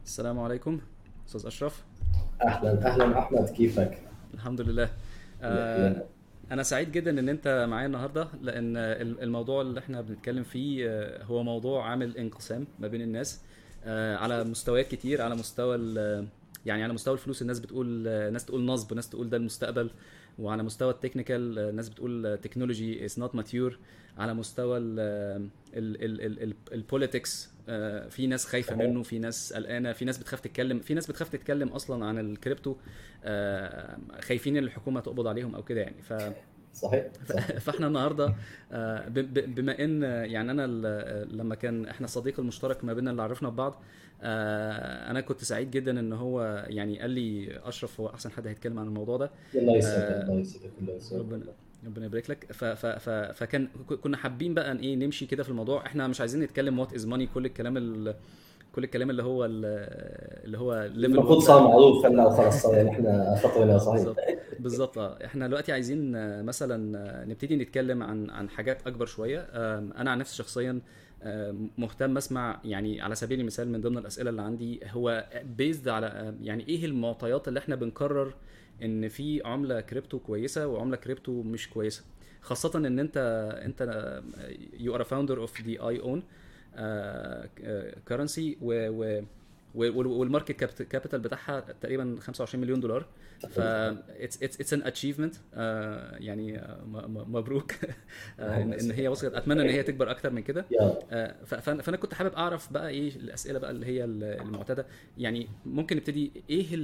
السلام عليكم استاذ اشرف. اهلا اهلا احمد، كيفك؟ الحمد لله. آه، يا انا سعيد جدا ان انت معايا النهارده، لان الموضوع اللي احنا بنتكلم فيه هو موضوع عامل انقسام ما بين الناس على مستويات كتير. على مستوى يعني على مستوى الفلوس، الناس بتقول ناس تقول نصب، ناس تقول ده المستقبل. وعلى مستوى التكنيكال ناس بتقول تكنولوجي از نوت ماتيور. على مستوى البوليتكس في ناس خايفه صحيح. منه، في ناس قلقانه، في ناس بتخاف تتكلم، في ناس بتخاف تتكلم اصلا عن الكريبتو. خايفين ان الحكومه تقبض عليهم او كده يعني. صحيح صح. فاحنا النهارده بما ان يعني انا لما كان احنا الصديق المشترك ما بيننا اللي عرفنا ببعض، انا كنت سعيد جدا ان هو يعني قال لي اشرف هو احسن حد هيتكلم عن الموضوع ده. الله يسعدك، آه، الله يسعدك، الله يسعدك ربنا والله. ربنا يبارك لك. فكان كنا حابين بقى ايه نمشي كده في الموضوع. احنا مش عايزين نتكلم وات از ماني، كل الكلام اللي هو ليفل المفروض 1 ده. صار احنا معروف هلا وخلص، صار يعني احنا خطونا صحيح. بالظبط. بالظبط احنا دلوقتي عايزين مثلا نبتدي نتكلم عن حاجات اكبر شويه. انا عن نفسي شخصيا مهتم اسمع، يعني على سبيل المثال من ضمن الاسئله اللي عندي هو بيزد على يعني ايه المعطيات اللي احنا بنقرر ان في عمله كريبتو كويسه وعمله كريبتو مش كويسه. خاصه ان انت يو ار فاوندر اوف ذا اي اون كرنسي، والماركت كابيتال بتاعها تقريبا 25 مليون دولار. ف اتس ان اتشيفمنت يعني مبروك. الله ان هي يسعدك. وصلت. اتمنى ان هي تكبر اكتر من كده. يا فانا كنت حابب اعرف بقى ايه الاسئله بقى اللي هي المعتاده. يعني ممكن نبتدي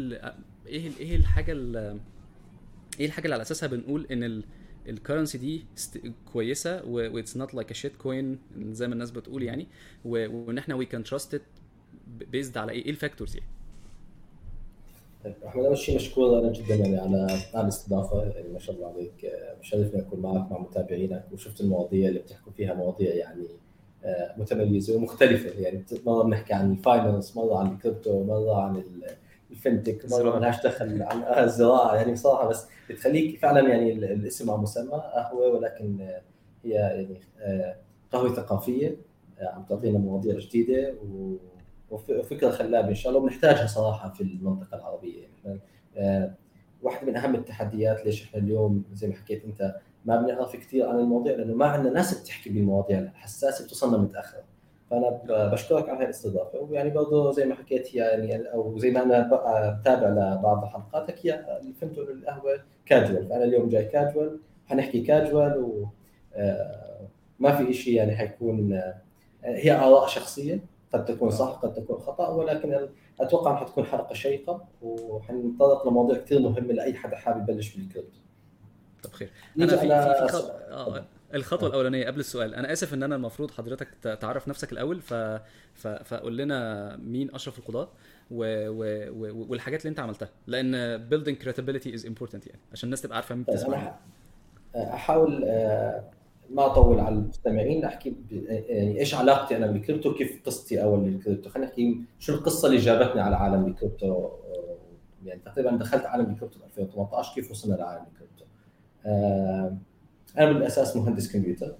ايه الحاجه ايه الحاجه اللي على اساسها بنقول ان الكرنسي دي كويسه واتس نوت لايك ا شيت كوين زي ما الناس بتقول يعني. وان احنا وي كان تراست ات بيزد على ايه الفاكتورز يعني. طيب احمد، اول شيء مشكور انا جدا يعني على الاستضافه، يعني ما شاء الله عليك. بشرفني اكون معك مع متابعينك، وشفت المواضيع اللي بتحكوا فيها مواضيع يعني متميزه ومختلفه. يعني مره بنحكي عن الفاينانس، مره عن الكريبتو، مره عن الفنتك، مره ما الزراعه. لهاش دخل عن الزراعه. يعني بصراحه بس بتخليك فعلا يعني الاسم على مسمى قهوه، ولكن هي يعني قهوه ثقافيه. عم تعطينا مواضيع جديده وفكره خلابه ان شاء الله بنحتاجها صراحه في المنطقه العربيه. يعني احنا آه، واحده من اهم التحديات ليش احنا اليوم زي ما حكيت انت ما بنعرف كثير عن المواضيع، لانه ما عندنا ناس بتحكي بالمواضيع الحساسه، بتوصلنا متاخر. فانا اه. بشكرك على هذه الاستضافه. ويعني برضه زي ما حكيت هي يعني او زي ما انا بتابع لبعض حلقاتك، هي اللي فهمته إنه القهوه كاجوال، فانا اليوم جاي كاجوال، حنحكي كاجوال و ما في شيء يعني حيكون هي آراء شخصية، قد تكون اه. صح قد تكون خطأ، ولكن أتوقع أنها حتكون حلقة شيقة وحنتطرق لمواضيع كثير مهمة لأي حدا حابب يبلش بالكريبتو. طب خير. انا نيجي في على خط... تفضل. الخطوه آه. الاولانيه قبل السؤال. انا اسف ان انا المفروض حضرتك تعرف نفسك الاول. فقول لنا مين اشرف القضاة والحاجات اللي انت عملتها، لان building credibility is important يعني عشان الناس تبقى عارفه مين طيب بتسمع أنا مين. أحاول ما أطول على المستمعين، أحكي يعني إيش علاقتي أنا بالكريبتو، كيف قصتي أول بالكريبتو. خلينا نحكي شو القصة اللي جابتني على عالم الكريبتو. يعني تقريبا دخلت عالم الكريبتو 2018، كيف وصلنا لعالم الكريبتو. آه، أنا بالأساس مهندس كمبيوتر.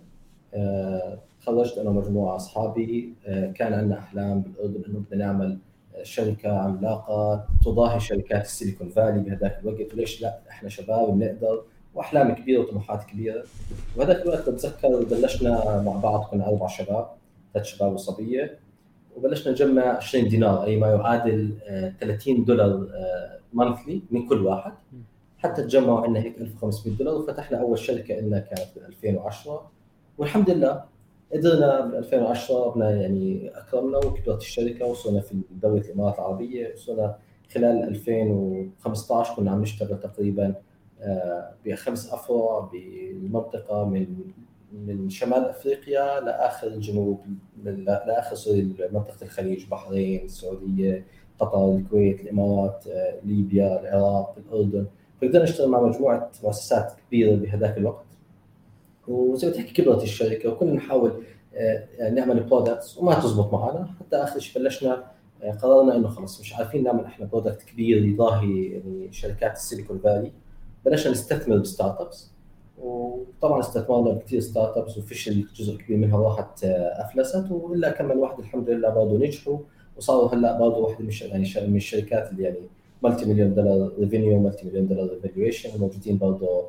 تخرجت انا ومجموعه اصحابي. كان عندنا احلام بالاردن انه بدنا نعمل شركه عملاقه تضاهي شركات السيليكون فالي بهذاك الوقت، وليش لا، احنا شباب بنقدر، واحلام كبيره وطموحات كبيره. وهذاك الوقت بتذكر بلشنا مع بعض، كنا اربع شباب، ثلاث شباب وصبيه، وبلشنا نجمع 20 دينار اي ما يعادل $30 مانثلي من كل واحد، حتى تجمعوا عندنا هيك $1500. وفتحنا اول شركه لنا كانت ب 2010. والحمد لله قدرنا بال 2010 ربنا يعني اكرمنا وكبرت الشركه، وصلنا في دوله الامارات العربيه. وصلنا خلال 2015 كنا عم نشتغل تقريبا بخمس افرع بالمنطقه، من شمال افريقيا لاخر الجنوب، لاخر سوري منطقه الخليج، بحرين، السعوديه، قطر، الكويت، الامارات، ليبيا، العراق، الاردن. فقدرنا نشتغل مع مجموعه مؤسسات كبيره بهذاك الوقت. وزي ما تحكي كبرت الشركه، وكنا نحاول نعمل برودكتس وما تزبط معنا، حتى اخر شيء بلشنا قررنا انه خلص مش عارفين نعمل احنا برودكت كبير يضاهي يعني شركات السيليكون فالي. بلشنا نستثمر بستارت ابس، وطبعا استثمرنا بكثير ستارت ابس، وفشل جزء كبير منها راحت افلست، والا كم من واحد الحمد لله برضه نجحوا وصاروا هلا برضه واحده من الشركات اللي يعني مالتي مليون دولار ريفينيو، مالتي مليون دولار ايفالويشن، موجودين برضه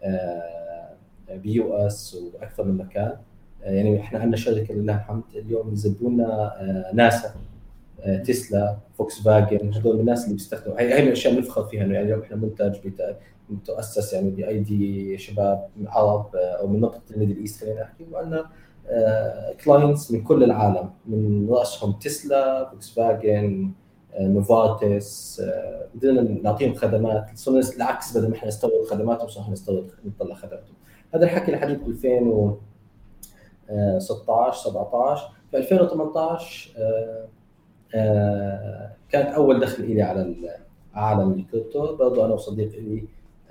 بيو اس واكثر من مكان. يعني احنا عندنا شركه لله الحمد اليوم يزبونا ناسا، تسلا، فوكس فاجن، هذول من الناس اللي بيستخدموا هي من الاشياء اللي بنفخر فيها، انه يعني اليوم احنا منتج متاسس يعني بايدي شباب عرب او من منطقه الميدل ايست خلينا نحكي، وعندنا كلاينتس من كل العالم، من راسهم تسلا، فوكس فاجن، نوفارتس. بدنا نعطيهم خدمات، صرنا العكس، بدل ما احنا نستورد خدماتهم صرنا نطلع خدماتهم. هذا الحكي لحديث 2016 17. في 2018 كانت اول دخل لي على عالم الكريبتو. برضه انا وصديق لي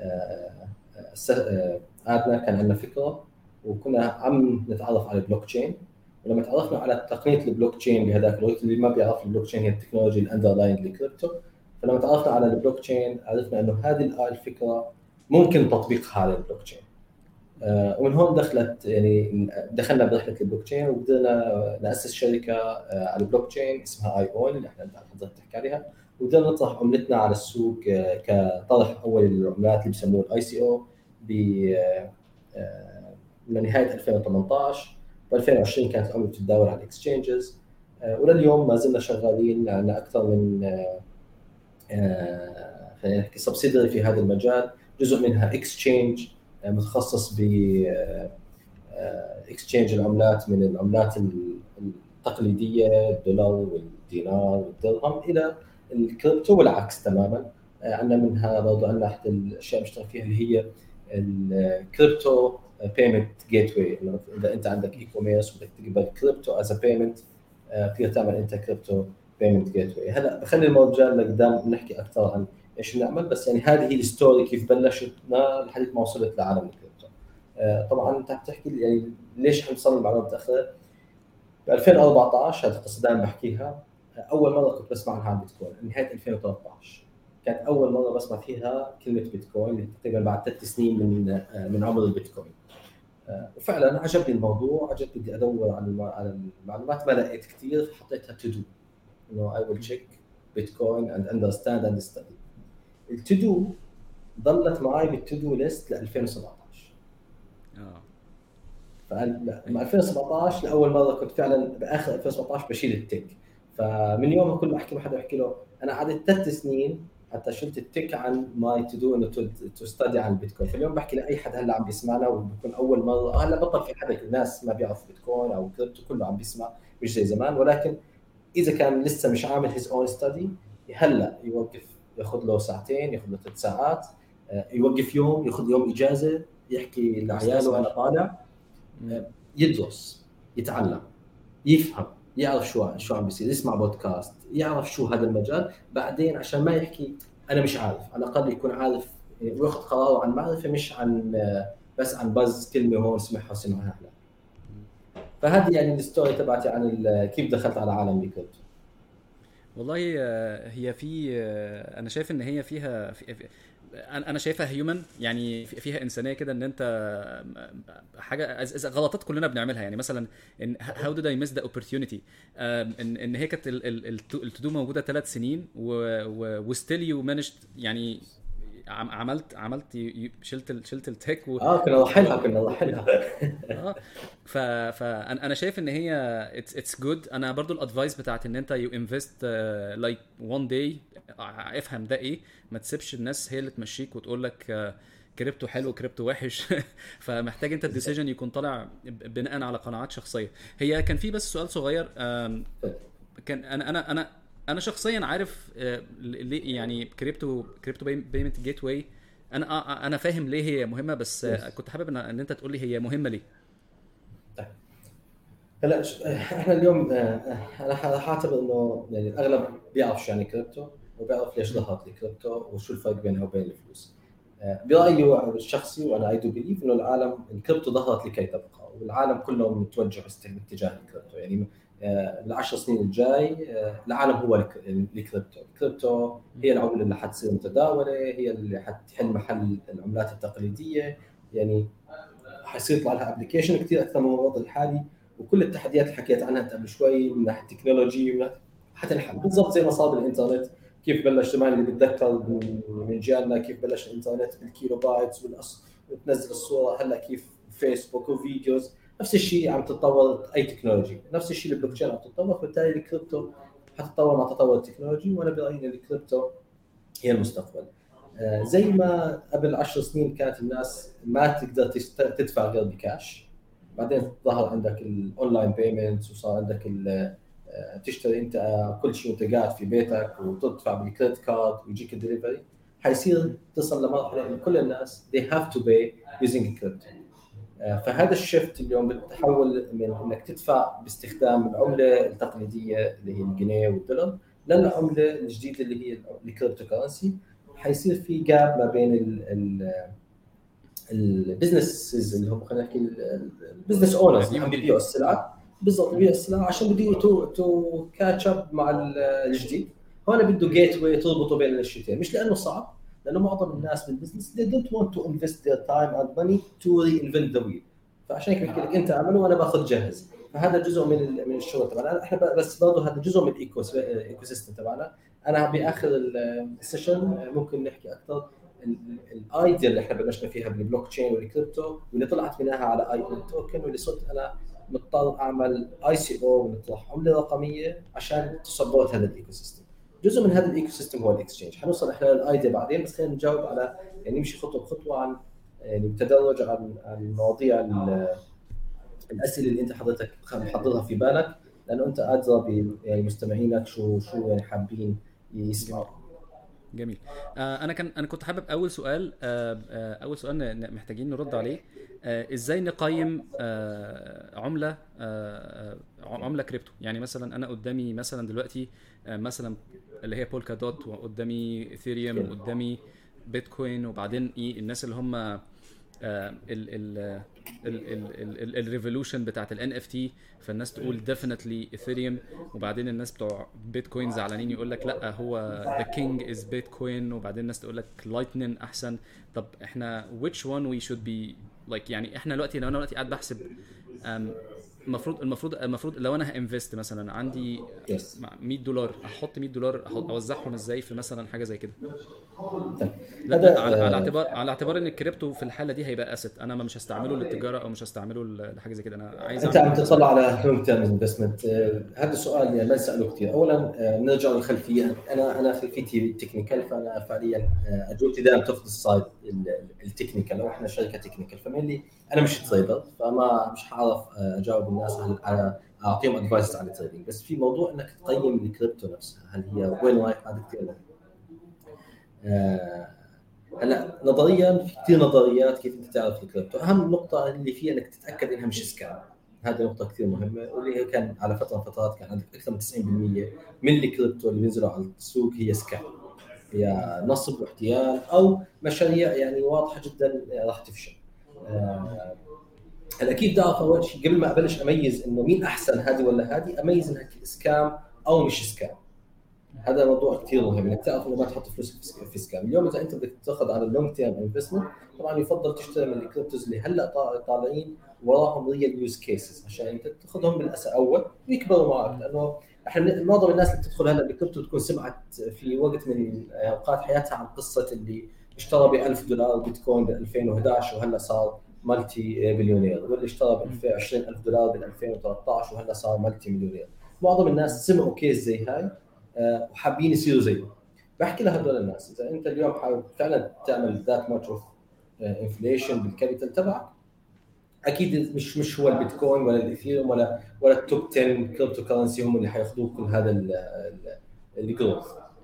قعدنا كان عندنا فكره وكنا عم نتعرف على البلوك تشين. ولما تعرفنا على تقنيه البلوك تشين بهذاك الوقت، اللي ما بيعرف البلوك تشين هي التكنولوجيا الاندرلاين للكريبتو، فلما تعرفنا على البلوك تشين عرفنا انه هذه الفكره ممكن تطبيقها على البلوك تشين. ومن هون دخلنا برحله البلوك تشين، وبدأنا ناسس شركه على البلوك تشين اسمها اي اون اللي احنا حضرتك تحكي عليها، وبدأنا نطرح عملتنا على السوق كطرح اول للعملات اللي بسموه الاي سي او من نهايه 2018. ب 2020 كانت العمله بتتداول على الاكسشينجز، ولليوم ما زلنا شغالين. عندنا اكثر من خلينا نحكي سبسيدري في هذا المجال، جزء منها اكسشينج متخصص ب اكسشينج العملات من العملات التقليديه، الدولار والدينار والدرهم، الى الكريبتو والعكس تماما. عندنا منها برضه عندنا احد الاشياء مشترك فيها اللي هي الكريبتو بيمنت جيت واي. اذا انت عندك اي كوميرس وبدك تقبل كريبتو از بيمنت، فيها تعمل انت كريبتو بيمنت جيت واي. هلا بخلي الموضوع لقدام نحكي اكثر عن ايش نعمل، بس يعني هذه هي الستوري كيف بلشتنا لحد ما وصلت لعالم الكريبتو. طبعا انت بتحكي يعني ليش حنصل المعلومات متاخره. ب 2014 هذه القصه دائما بحكيها، اول مره كنت بسمع عنها عن بيتكوين نهايه 2013. كانت اول مره بسمع فيها كلمه بيتكوين، تقريبا بعد 3 سنين من عمر البيتكوين. وفعلا عجبني الموضوع، عجبني بدي ادور على المعلومات، ما لقيت كثير، حطيتها تو دو انه اي ويل تشيك بيتكوين اند اندرستاند اند ستدي. التو دو ضلت معي بالتو دو ليست ل 2017. فقال مع 2017 لاول مره كنت فعلا باخر 2017 بشيل التك. فمن يوم كل ما احكي مع حدا بحكي له انا قعدت 3 سنين حتى شلت التك عن ماي تو دو انه تو ستدي عن البيتكوين. فاليوم بحكي لاي حد هلا عم بيسمعنا وبكون اول مره، هلا بطل في حدا، الناس ما بيعرف بيتكوين او كريبتو كله عم بيسمع مش زي زمان، ولكن اذا كان لسه مش عامل هيز اون ستدي هلا يوقف، ياخذ له ساعتين، ياخذ له 3 ساعات، يوقف يوم، ياخذ يوم اجازه، يحكي لعياله انا طالع، يدرس، يتعلم، يفهم، يعرف شو عم بيصير، يسمع بودكاست، يعرف شو هذا المجال. بعدين عشان ما يحكي انا مش عارف، على الاقل يكون عارف وياخذ قراره عن معرفه، مش عن بس عن بز كلمه هون سمعها هلا. فهذه يعني الستوري تبعتي عن كيف دخلت على عالم الكريبتو. والله هي في انا شايف ان هي فيها انا شايفها هيومن، يعني فيها انسانيه كده، ان انت حاجه غلطات كلنا بنعملها. يعني مثلا ان هاو ديد اي ميس ذا اوبورتيونيتي، ان هي كانت التودو موجوده 3 سنين وستيل يو مانجد، يعني عملت شلت التك كنا نضحلها اه فانا شايف ان هي اتس جود. انا برضو الادفايس بتاعت ان انت يو انفست لايك وان داي، افهم ده ايه، ما تسيبش الناس هي اللي تمشيك وتقول لك كريبتو حلو كريبتو وحش. فمحتاج انت الديسيجن يكون طالع بناء على قناعات شخصيه. هي كان في بس سؤال صغير، كان انا شخصيا عارف ليه يعني كريبتو بيمنت جيت واي، انا فاهم ليه هي مهمه، بس كنت حابب ان انت تقول لي هي مهمه ليه. هلا احنا اليوم انا حاعتبر انه يعني الاغلب بيعرف يعني كريبتو، وبيعرف ليش ظهرت الكريبتو وشو الفرق بينها وبين الفلوس. برايي الشخصي وانا اي دو بليف انه العالم الكريبتو ظهرت لكي تبقى، والعالم كله متوجه باتجاه الكريبتو. يعني بالعشر سنين الجاي العالم هو الكريبتو. الكريبتو هي العمله اللي حتصير متداوله، هي اللي حتحل محل العملات التقليديه. يعني حيصير يطلع لها ابلكيشن كثير اكثر من الوضع الحالي، وكل التحديات اللي حكيت عنها قبل شوي من ناحيه التكنولوجي حتنحل بالضبط زي ما صار بالانترنت. كيف بلش زمان اللي بتذكر من جيلنا كيف بلش الانترنت بالكيلو بايتس وتنزل الصوره، هلا كيف فيسبوك وفيديوز. نفس الشيء عم تتطور اي تكنولوجي، نفس الشيء البلوك تشين عم تتطور، بالتالي الكريبتو حتتطور مع تطور التكنولوجي. وانا برايي ان الكريبتو هي المستقبل. زي ما قبل 10 سنين كانت الناس ما تقدر تدفع غير بكاش، بعدين ظهر عندك الاونلاين بيمنتس وصار عندك تشتري انت كل شيء وانت قاعد في بيتك وتدفع بالكريدت كارد ويجيك الدليفري. حيصير تصل لمرحله ان كل الناس they have to pay using crypto. فهذا الشفت اليوم بتحول من انك تدفع باستخدام العمله التقليديه اللي هي الجنيه والدولار للعمله الجديده اللي هي الكريبتو كرنسي. حيصير في جاب ما بين البزنسز اللي هم خلينا نحكي البزنس اونرز اللي عم بيبيعوا السلعه، بالضبط بيبيعوا السلعه عشان بده تو كاتش اب مع الجديد. هون بده جيت واي تربطوا بين الشيئين، مش لانه صعب، لانه معظم الناس بالبزنس they don't want to invest their time and money to reinvent the wheel. فعشان هيك بحكي لك انت اعمله وانا باخذ جاهز. فهذا جزء من الشغل تبعنا احنا، بس برضه هذا جزء من الايكو سيستم تبعنا. انا باخر السيشن ممكن نحكي اكثر الايديا اللي احنا بلشنا فيها بالبلوك تشين والكريبتو، واللي طلعت منها على اي توكن، واللي صرت انا مضطر اعمل اي سي او ونطرح عمله رقميه عشان تسبورت هذا الايكو سيستم. جزء من هذا الايكو سيستم هو الاكسشينج. حنوصل احنا للايديا بعدين، بس خلينا نجاوب على يعني نمشي خطوه بخطوه عن يعني بتدرج عن مواضيع الاسئله اللي انت حضرتك محضرها في بالك، لانه انت ادرى يعني مستمعينك شو يعني حابين يسمعوا. جميل. انا كنت حابب اول سؤال، اول سؤال محتاجين نرد عليه. ازاي نقيم عمله كريبتو؟ يعني مثلا انا قدامي مثلا دلوقتي مثلا اللي هي بولكا دوت، وقدامي ايثيريوم، وقدامي بيتكوين، وبعدين ايه الناس اللي هم الريفولوشن بتاعت الان اف تي، فالناس تقول ديفينتلي ايثيريوم، وبعدين الناس بتوع بيتكوين زعلانين يقول لك لا هو ذا كينج از بيتكوين، وبعدين الناس تقول لك لايتنين احسن. طب احنا which one we should be like؟ يعني احنا دلوقتي لو انا دلوقتي قاعد بحسب المفروض لو انا هانفست مثلا عندي $100، احط $100 اوزعهم ازاي في مثلا حاجه زي كده؟ لا على اعتبار ان الكريبتو في الحاله دي هيبقى اسيت، انا مش هستعمله للتجاره او مش هستعمله لحاجه زي كده. انا عايز انت عم تطلع على لونج تيرم انفستمنت. هذا السؤال يعني ما نساله كثير. اولا نرجع للخلفيه. انا خلفيتي تكنيكال، فانا فعليا اجوبتي دائما تاخذ السايد التكنيكال، واحنا شركه تكنيكال، فمالي انا مش تريدر، فما مش حاعرف اجاوب الناس على اعطيهم ادفايس على التريدنج. بس في موضوع انك تقيم الكريبتو نفسها، هل هي وين رايح، هذا كثير مهم. هلا نظريا في كثير نظريات كيف انت تعرف الكريبتو. اهم نقطه اللي فيها انك تتاكد انها مش سكام. هذه نقطه كثير مهمه، واللي هي كان على فتره من فترات كان عندك اكثر من 90% من الكريبتو اللي بينزلوا على السوق هي سكام، هي نصب واحتيال او مشاريع يعني واضحه جدا راح تفشل. هلا كيف بدي اعرف؟ اول شيء قبل ما ابلش اميز انه مين احسن، هذه ولا هذه، اميز انها سكام او مش سكام. هذا موضوع كثير مهم، انك تعرف انه ما تحط فلوس في سكام. اليوم اذا انت بدك تاخذ على اللونج تيرم انفستمنت، طبعا يفضل تشتري من الكريبتوز اللي هلا طالعين وراهم ريال يوز كيسز، عشان انت تاخذهم بالاساس اول ويكبروا معك. لانه احنا معظم الناس اللي بتدخل هلا بالكريبتو تكون سمعت في وقت من اوقات حياتها عن قصه اللي اشترى ب$1000 بيتكوين ب 2011 وهلا صار مالتي بليونير، واللي اشترى ب $20,000 ب 2013 وهلا صار مالتي مليونير. معظم الناس سمعوا كيس زي هاي وحابين يصيروا زيه. بحكي لهذول الناس اذا انت اليوم حابب فعلا تعمل ذات ماتش اوف انفليشن بالكابيتال تبعك، اكيد مش هو البيتكوين ولا الاثيريوم ولا التوب 10 كريبتو كرنسي هم اللي حياخذوك كل هذا الجروث.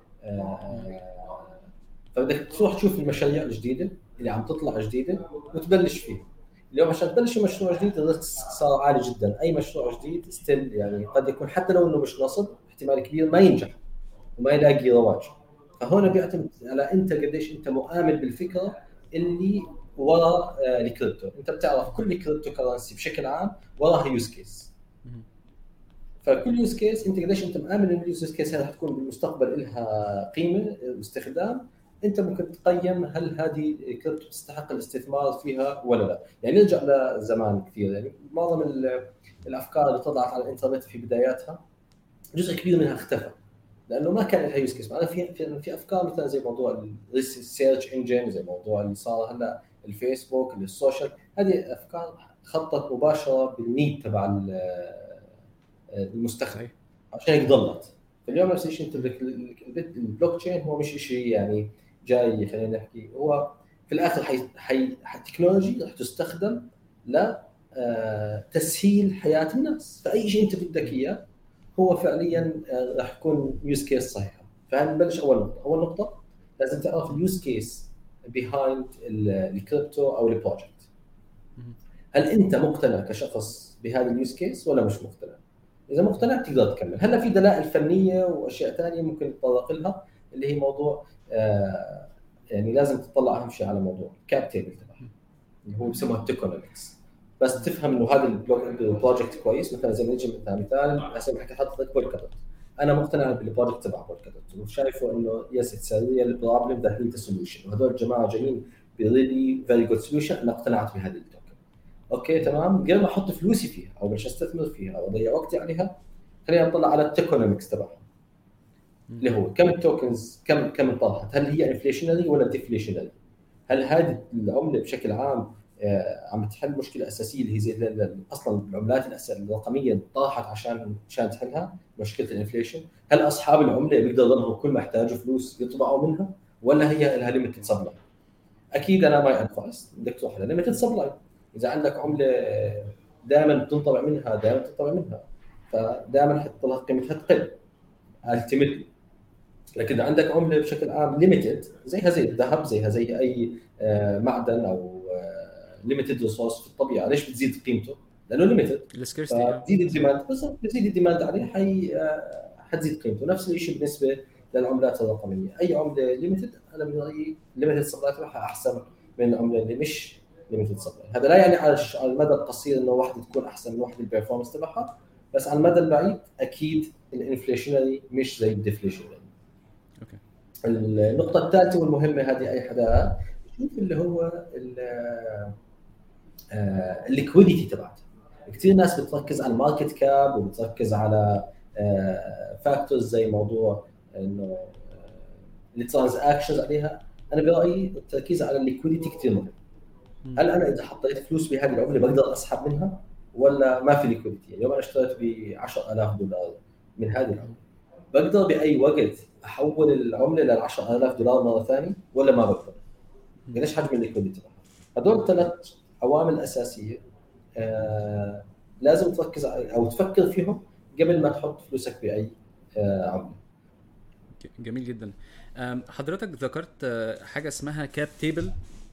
فبدك تروح تشوف المشاريع الجديده اللي عم تطلع جديده وتبلش فيها. اليوم عشان تبلش مشروع جديد الريسك صار عالي جدا. اي مشروع جديد ستيل يعني قد يكون حتى لو انه مش نصب، احتمال كبير ما ينجح وما يلاقي رواج. فهنا بيعتمد على انت قديش انت مؤمن بالفكره اللي وراء الكريبتو. انت بتعرف كل كريبتو كرنسي بشكل عام وراها يوز كيس، فكل يوز كيس انت قديش انت مؤمن ان اليوز كيس هذه حتكون بالمستقبل لها قيمه واستخدام. انت ممكن تقيم هل هذه كريبتو تستحق الاستثمار فيها ولا لا. يعني نرجع لزمان كثير، يعني معظم الافكار اللي طلعت على الانترنت في بداياتها جزء كبير منها اختفى. لانه ما كان لها يوز كيس. معنا في افكار مثلا زي موضوع السيرش انجن، زي موضوع اللي صار هلا الفيسبوك، السوشيال، هذه افكار خطت مباشره بالنيد تبع المستخدم صحيح. عشان هيك ضلت. فاليوم نفس الشيء، انت البلوك تشين هو مش شيء يعني جاي، خلينا نحكي هو في الاخر تكنولوجي رح تستخدم ل تسهيل حياه الناس. فاي شيء انت بدك اياه هو فعليا راح يكون يوز كيس صحيحه. فهنبلش اول نقطه. اول نقطه لازم تعرف اليوز كيس بيهايند الكريبتو او البروجكت. هل انت مقتنع كشخص بهذا اليوز كيس ولا مش مقتنع؟ اذا مقتنع تقدر تكمل. هلا في دلائل فنيه واشياء ثانيه ممكن نتطرق لها، اللي هي موضوع يعني لازم تطلع اهم شيء على موضوع الكاب تيبل تبعها اللي هو بسموه التوكونومكس. بس تفهم انه هذا البروجكت كويس. مثلا زي ما نجي مثال هسه بحكي حضرتك بولكادوت، انا مقتنع بالبروجكت تبع بولكادوت وشايفه انه يس اتس ريال بروبلم ذات نيد سوليوشن، وهذول الجماعه جايين بريلي فيري جود سوليوشن. انا اقتنعت بهذه التوكن، اوكي تمام. قبل ما احط فلوسي فيها او باش استثمر فيها او اضيع وقتي عليها، خلينا نطلع على التوكونومكس تبعها اللي هو كم التوكنز، كم انطرحت، هل هي انفليشنري ولا ديفليشنري، هل هذه العمله بشكل عام عم تحل مشكله اساسيه اللي هي زي اصلا العملات الرقميه طاحت عشان تحلها مشكله الانفليشن. هل اصحاب العمله بيقدروا يضلوا كل ما احتاجوا فلوس يطبعوا منها، ولا هي لها ليميتد سبلاي؟ اكيد انا ماي ادفايس بدك تروح لليميتد سبلاي. اذا عندك عمله دائما بتنطبع منها فدائما حتى لها قيمتها تقل التيمتلي. لكن عندك عمله بشكل عام ليميتد زيها زي الذهب، زيها زي اي معدن او ليميتد ريسورس في الطبيعه، ليش بتزيد قيمته؟ لانه ليميتد. فتزيد الديماند، بس بتزيد الديماند عليه حتزيد قيمته. نفس الشيء بالنسبه للعملات الرقميه، اي عمله ليميتد انا برايي ليميتد سبلاي تبعها احسن من العمله اللي مش ليميتد سبلاي. هذا لا يعني على المدى القصير انه واحده تكون احسن من واحده البرفورمانس تبعها، بس على المدى البعيد اكيد الانفليشنري مش زي الديفليشنري. اوكي. النقطه الثالثه والمهمه هذه اي حدا يشوف اللي هو الليكويديتي تبعته. كثير ناس بتركز على الماركت كاب وبتركز على فاكتورز زي موضوع انه الترانزاكشنز عليها. انا برايي التركيز على الليكويديتي كثير مهم. هل انا اذا حطيت فلوس بهذه العمله بقدر اسحب منها ولا ما في ليكويديتي؟ اليوم انا اشتريت ب $10,000 من هذه العمله، بقدر باي وقت احول العمله لل $10,000 مره ثانيه ولا ما بقدر؟ قديش حجم الليكويديتي؟ هذول ثلاث عوامل اساسيه لازم تركز او تفكر فيهم قبل ما تحط فلوسك باي عمله. جميل جدا. حضرتك ذكرت حاجه اسمها كاب تيبل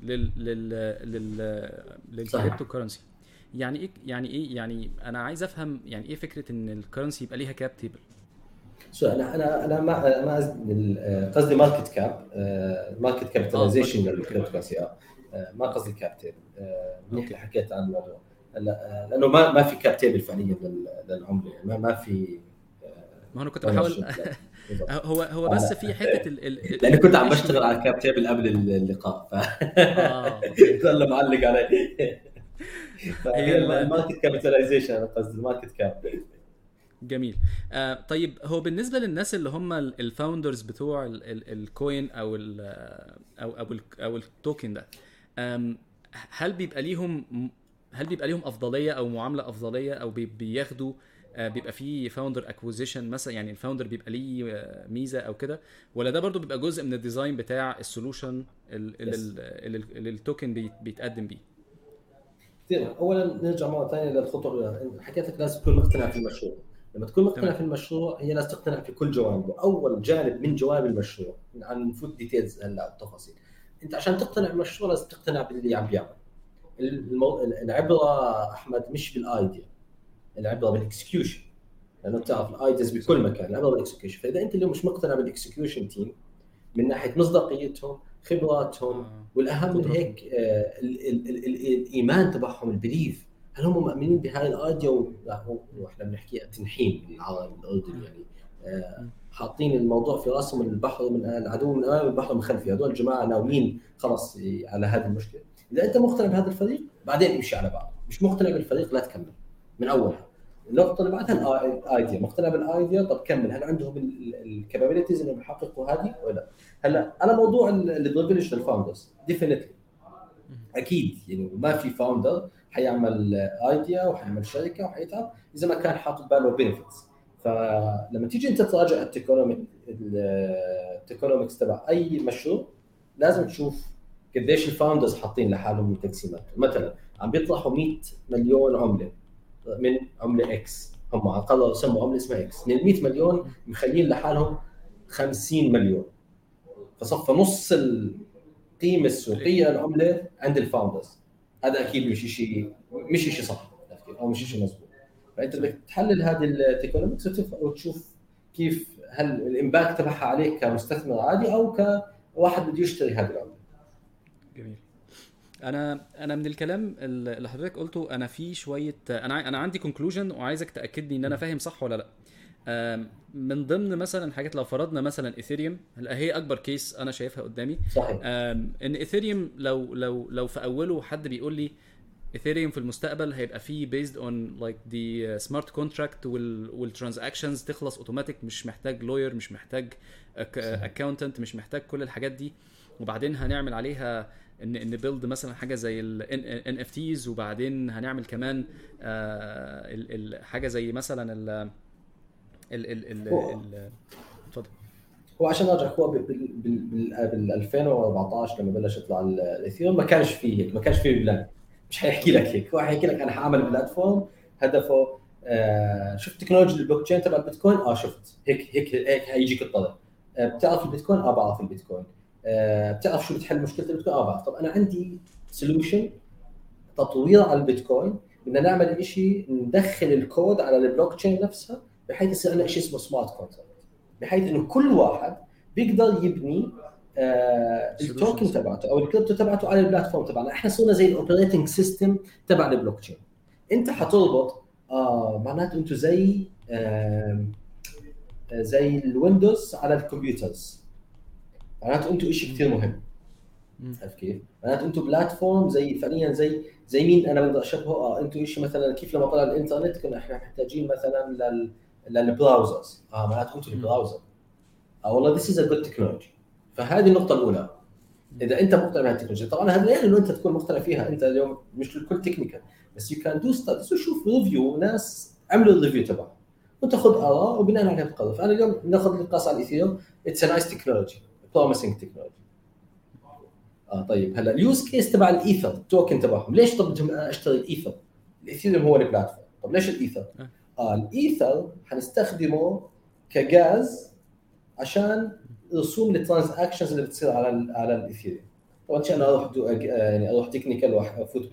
للكريبتو كرنسي. يعني ايه يعني انا عايز افهم يعني ايه فكره ان الكرنسي يبقى ليها كاب تيبل. انا ما قصدي ماركت كاب، ماركت كابيتاليزيشن للكريبتو كرنسي. ما قصدي كاب تيبل. اللي حكيت عن الموضوع لانه ما في كاب تيبل فعليا للعمله، ما في. ما انا كنت بحاول هو بس في حته لاني كنت عم بشتغل على كاب تيبل قبل اللقاء ظل معلق عليه. هي الماركت كابيتاليزيشن، انا قصدي الماركت كاب. جميل. طيب هو بالنسبه للناس اللي هم الفاوندرز بتوع الكوين او التوكن ده، هل بيبقى ليهم افضليه او معامله افضليه او بياخدوا بيبقى فيه فاوندر اكوزيشن مثلا، يعني الفاوندر بيبقى ليه ميزه او كده، ولا ده برضو بيبقى جزء من الديزاين بتاع السولوشن اللي التوكن بيتقدم بيه؟ اولا نرجع مره ثانيه للخطوه. حكيت لك لازم تكون مقتنع في المشروع. لما تكون مقتنع في المشروع هي لازم تقتنع في كل جوانبه. اول جانب من جوانب المشروع، عن نفوت ديتيلز هلا التفاصيل، انت عشان تقتنع بالمشروع لازم تقتنع باللي عم بيعمل. العبره احمد مش بالايديا، العبره بالاكسكيوشن، لانه بتعرف الايدياز بكل مكان، العبره بالاكسكيوشن. فاذا انت اليوم مش مقتنع بالاكسكيوشن تيم من ناحيه مصداقيتهم، خبراتهم، والاهم من هيك الايمان تبعهم، البليف، هل هم مؤمنين بهاي الايديا؟ واحنا بنحكي تنحين بالعربي الاردني، يعني حاطين الموضوع في راسهم، البحر من العدو من امام البحر من خلفه. هذول الجماعه ناويين خلص على هذه المشكله. اذا انت مقتنع بهذا الفريق بعدين امشي على بعض، مش مقتنع بالفريق لا تكمل من اولها. النقطه اللي بعدها الايديا، مقتنع بالايديا، طب كمل، هل عندهم الكابابيلتيز انهم يحققوا هذه ولا لا؟ هلا انا موضوع البريفليج للفاوندرز ديفينتلي اكيد، يعني ما في فاوندر حيعمل ايديا وحيعمل شركه وحيتعب اذا ما كان حاطط باله بنفيتس. فلما تيجي انت تراجع التكونومكس تبع اي مشروع، لازم تشوف قديش الفاوندرز حاطين لحالهم من تقسيمات. مثلا عم بيطرحوا 100 مليون عمله من عمله اكس، هم قرروا يسموا عمله اسمها اكس، من ال 100 مليون مخلين لحالهم 50 مليون، فصفى نص القيمه السوقيه للعمله عند الفاوندرز. هذا اكيد مش شيء صح او مش شيء مزبوط. فانت بدك تحلل هذه التكنولوجيا وتشوف كيف هل الامباكت تبعها عليك كمستثمر عادي او كواحد بده يشتري هذه العمله. جميل. انا من الكلام اللي حضرتك قلته انا في شويه، انا عندي كونكلوجن وعايزك تاكد لي ان انا فاهم صح ولا لا. من ضمن مثلا حاجات، لو فرضنا مثلا ايثيريوم هي اكبر كيس انا شايفها قدامي، صحيح. ان ايثيريوم لو في اوله حد بيقول لي ايثيريوم في المستقبل هيبقى فيه based on like the smart contract والترانزاكشنز تخلص اوتوماتيك، مش محتاج لوير، مش محتاج اكاونتنت، مش محتاج كل الحاجات دي، وبعدين هنعمل عليها ان بيلد مثلا حاجه زي ال NFTs، وبعدين هنعمل كمان حاجه زي مثلا اتفضل. هو عشان ارجع، هو بال 2014 لما بلش يطلع الاثيريوم ما كانش فيه هيك، ما كانش فيه بلان. مش حيحكي لك هيك، هو حيحكي لك انا حاعمل بلاتفورم هدفه شفت تكنولوجيا البلوك تشين تبع البيتكوين، شفت هيك هيجيك الطلب. بتعرف البيتكوين؟ بعرف البيتكوين. بتعرف شو بتحل مشكله البيتكوين؟ بعرف. طب انا عندي سوليوشن تطوير على البيتكوين، بدنا نعمل شيء ندخل الكود على البلوك تشين نفسها بحيث يصير عندنا شيء اسمه سمارت كونتراكت، بحيث انه كل واحد بيقدر يبني التوكن تبعته او الكريبتو تبعته على البلاتفورم تبعنا. احنا صرنا زي الاوبريتنج سيستم تبع البلوك تشين. انت حتربط معناته انتم زي الويندوز على الكمبيوترز، معناته انتم شيء كثير مهم. عارف كيف؟ معناته انتم بلاتفورم زي فعليا زي مين انا بقدر اشبهه؟ انتم شيء مثلا كيف لما طلع الانترنت كنا احنا محتاجين مثلا للبراوزرز، معناته انتم البراوزر. والله this is a good technology. فهذه النقطة الأولى. إذا أنت مقتنع بهالتكنولوجيا، طبعا هذا يعني إنه أنت تكون مقتنع فيها، أنت اليوم مش الكل تكنيكال، بس you can do studies وشوف ريفيو ناس عملوا الريفيو تبعهم وتاخذ آراء وبناء عليها تقرر. فأنا اليوم ناخذ القياس على الإيثيريوم، it's a nice technology, promising technology. طيب هلا اليوز كيس تبع الإيثر التوكن تبعهم، ليش طب بدهم أشتري الإيثر؟ الإيثيريوم هو البلاتفورم. طب ليش الإيثر؟ الإيثر حنستخدمه كغاز عشان رسوم الترانزاكشنز اللي بتصير على الايثيريوم. طبعا عشان اروح يعني اروح تكنيكال وافوت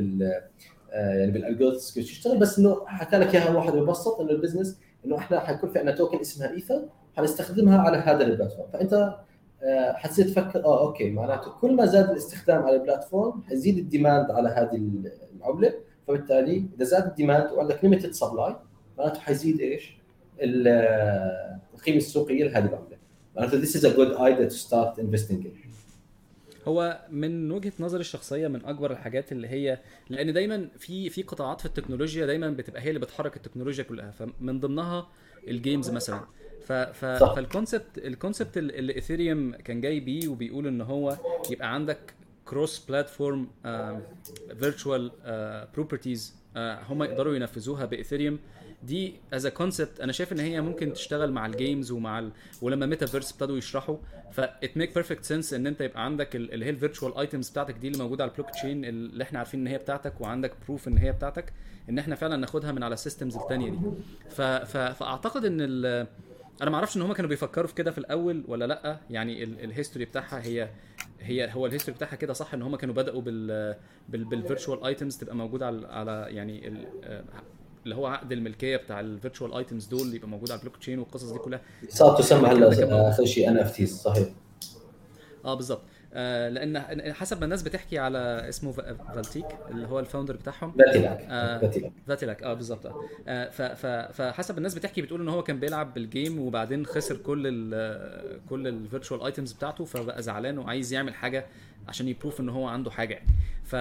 يعني بالالجوريثمز كيف تشتغل، بس انه حكى لك اياها واحد مبسط انه البزنس انه احنا حيكون في عندنا توكن اسمها ايثر حنستخدمها على هذا البلاتفورم. فانت حتصير تفكر اوكي، معناته كل ما زاد الاستخدام على البلاتفورم حيزيد الديماند على هذه العمله، فبالتالي اذا زاد الديماند وعندك ليميتد سبلاي معناته حيزيد ايش؟ القيمه السوقيه لهذه العمله. معناته this is a good idea to start investing in. هو من وجهة نظري الشخصية من أكبر الحاجات اللي هي، لأن دايما في قطاعات في التكنولوجيا دايما بتبقى هي اللي بتحرك التكنولوجيا كلها، فمن ضمنها الجيمز مثلا. فالكونسبت اللي ايثيريوم كان جاي بيه وبيقول ان هو يبقى عندك كروس بلاتفورم فيرتشوال بروبرتيز هم يقدروا ينفذوها بايثيريوم. دي از كونسبت انا شايف ان هي ممكن تشتغل مع الجيمز ولما ميتافيرس ابتدوا يشرحوا، فات ميك بيرفكت سنس ان انت يبقى عندك اللي هي الفيرتشوال ايتمز بتاعتك دي اللي موجوده على البلوك تشين اللي احنا عارفين ان هي بتاعتك، وعندك بروف ان هي بتاعتك، ان احنا فعلا ناخدها من على السيستمز الثانيه دي. فاعتقد ان انا ما اعرفش ان هم كانوا بيفكروا في كده في الاول ولا لا، يعني الهيستوري بتاعها هو الهيستوري بتاعها كده صح، ان هم كانوا بداوا بالفيرتشوال ايتمز تبقى موجوده على يعني اللي هو عقد الملكيه بتاع الفيرتشوال ايتمز دول يبقى موجود على البلوك تشين، والقصص دي كلها صارت تسمى هلا اخر شيء NFTs. صحيح. بالظبط. لان حسب ما الناس بتحكي على اسمه فالتيك اللي هو الفاوندر بتاعهم، فاتيلاك بالظبط. فحسب الناس بتحكي بتقول ان هو كان بيلعب بالجيم وبعدين خسر كل الفيرتشوال ايتمز بتاعته، فبقى زعلان وعايز يعمل حاجه عشان يبروف ان هو عنده حاجه يعني.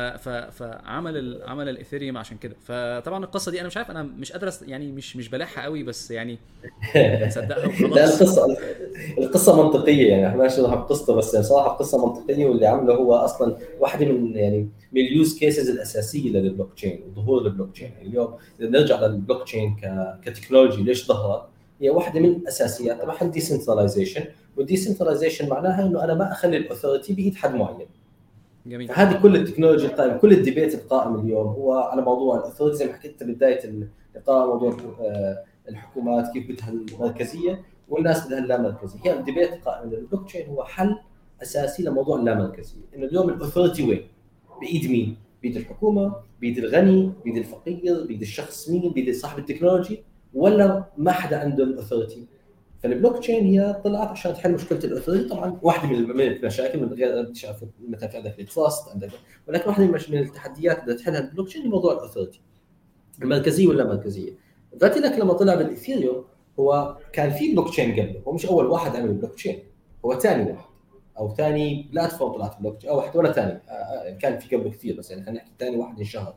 عمل الايثيريوم عشان كده. فطبعا القصه دي انا مش عارف، انا مش قادر يعني مش بلاحها قوي، بس يعني بنصدقها لا، وخلاص. القصه منطقيه يعني، احنا ماشي نحب قصته، بس صراحه القصه منطقيه. واللي عمله هو اصلا واحده من من اليوز كيسز الاساسيه للبلوك تشين وظهور البلوك تشين. يعني اليوم اذا نرجع للبلوك تشين كتكنولوجي ليش ظهرت، هي واحده من الاساسيات تبع الديسنتراليزيشن. والديسنتراليزيشن معناها انه انا ما اخلي الاثوريتي بايد حد معين. جميل. فهذه كل التكنولوجيا القائمه، كل الديبيت القائم اليوم هو على موضوع الاثوريتي. زي ما حكيت بدايه اللقاء، موضوع الحكومات كيف بدها المركزيه والناس بدها اللامركزيه. هي الديبيت القائم للبلوك تشين هو حل اساسي لموضوع اللامركزيه. انه اليوم الاثوريتي وين؟ بايد مين؟ بايد الحكومه، بايد الغني، بايد الفقير، بايد الشخص مين، بايد صاحب التكنولوجي، ولا ما حدا عنده الاثوريتي؟ فالبلوك تشين هي طلعت عشان تحل مشكله الاثوريتي. طبعا واحده من المشاكل، من غير انت شايف مثلا في عندك التراست عندك، ولكن واحده من التحديات اللي تحلها البلوك تشين موضوع الاثوريتي، المركزيه ولا مركزيه. ذاتي لك لما طلع بالاثيريوم، هو كان في بلوك تشين قبله، هو مش اول واحد عمل بلوك تشين، هو ثاني واحد او ثاني بلاتفورم طلعت بلوك تشين، او واحد ولا ثاني، كان في قبله كثير، بس يعني خلينا نحكي ثاني واحد انشهر.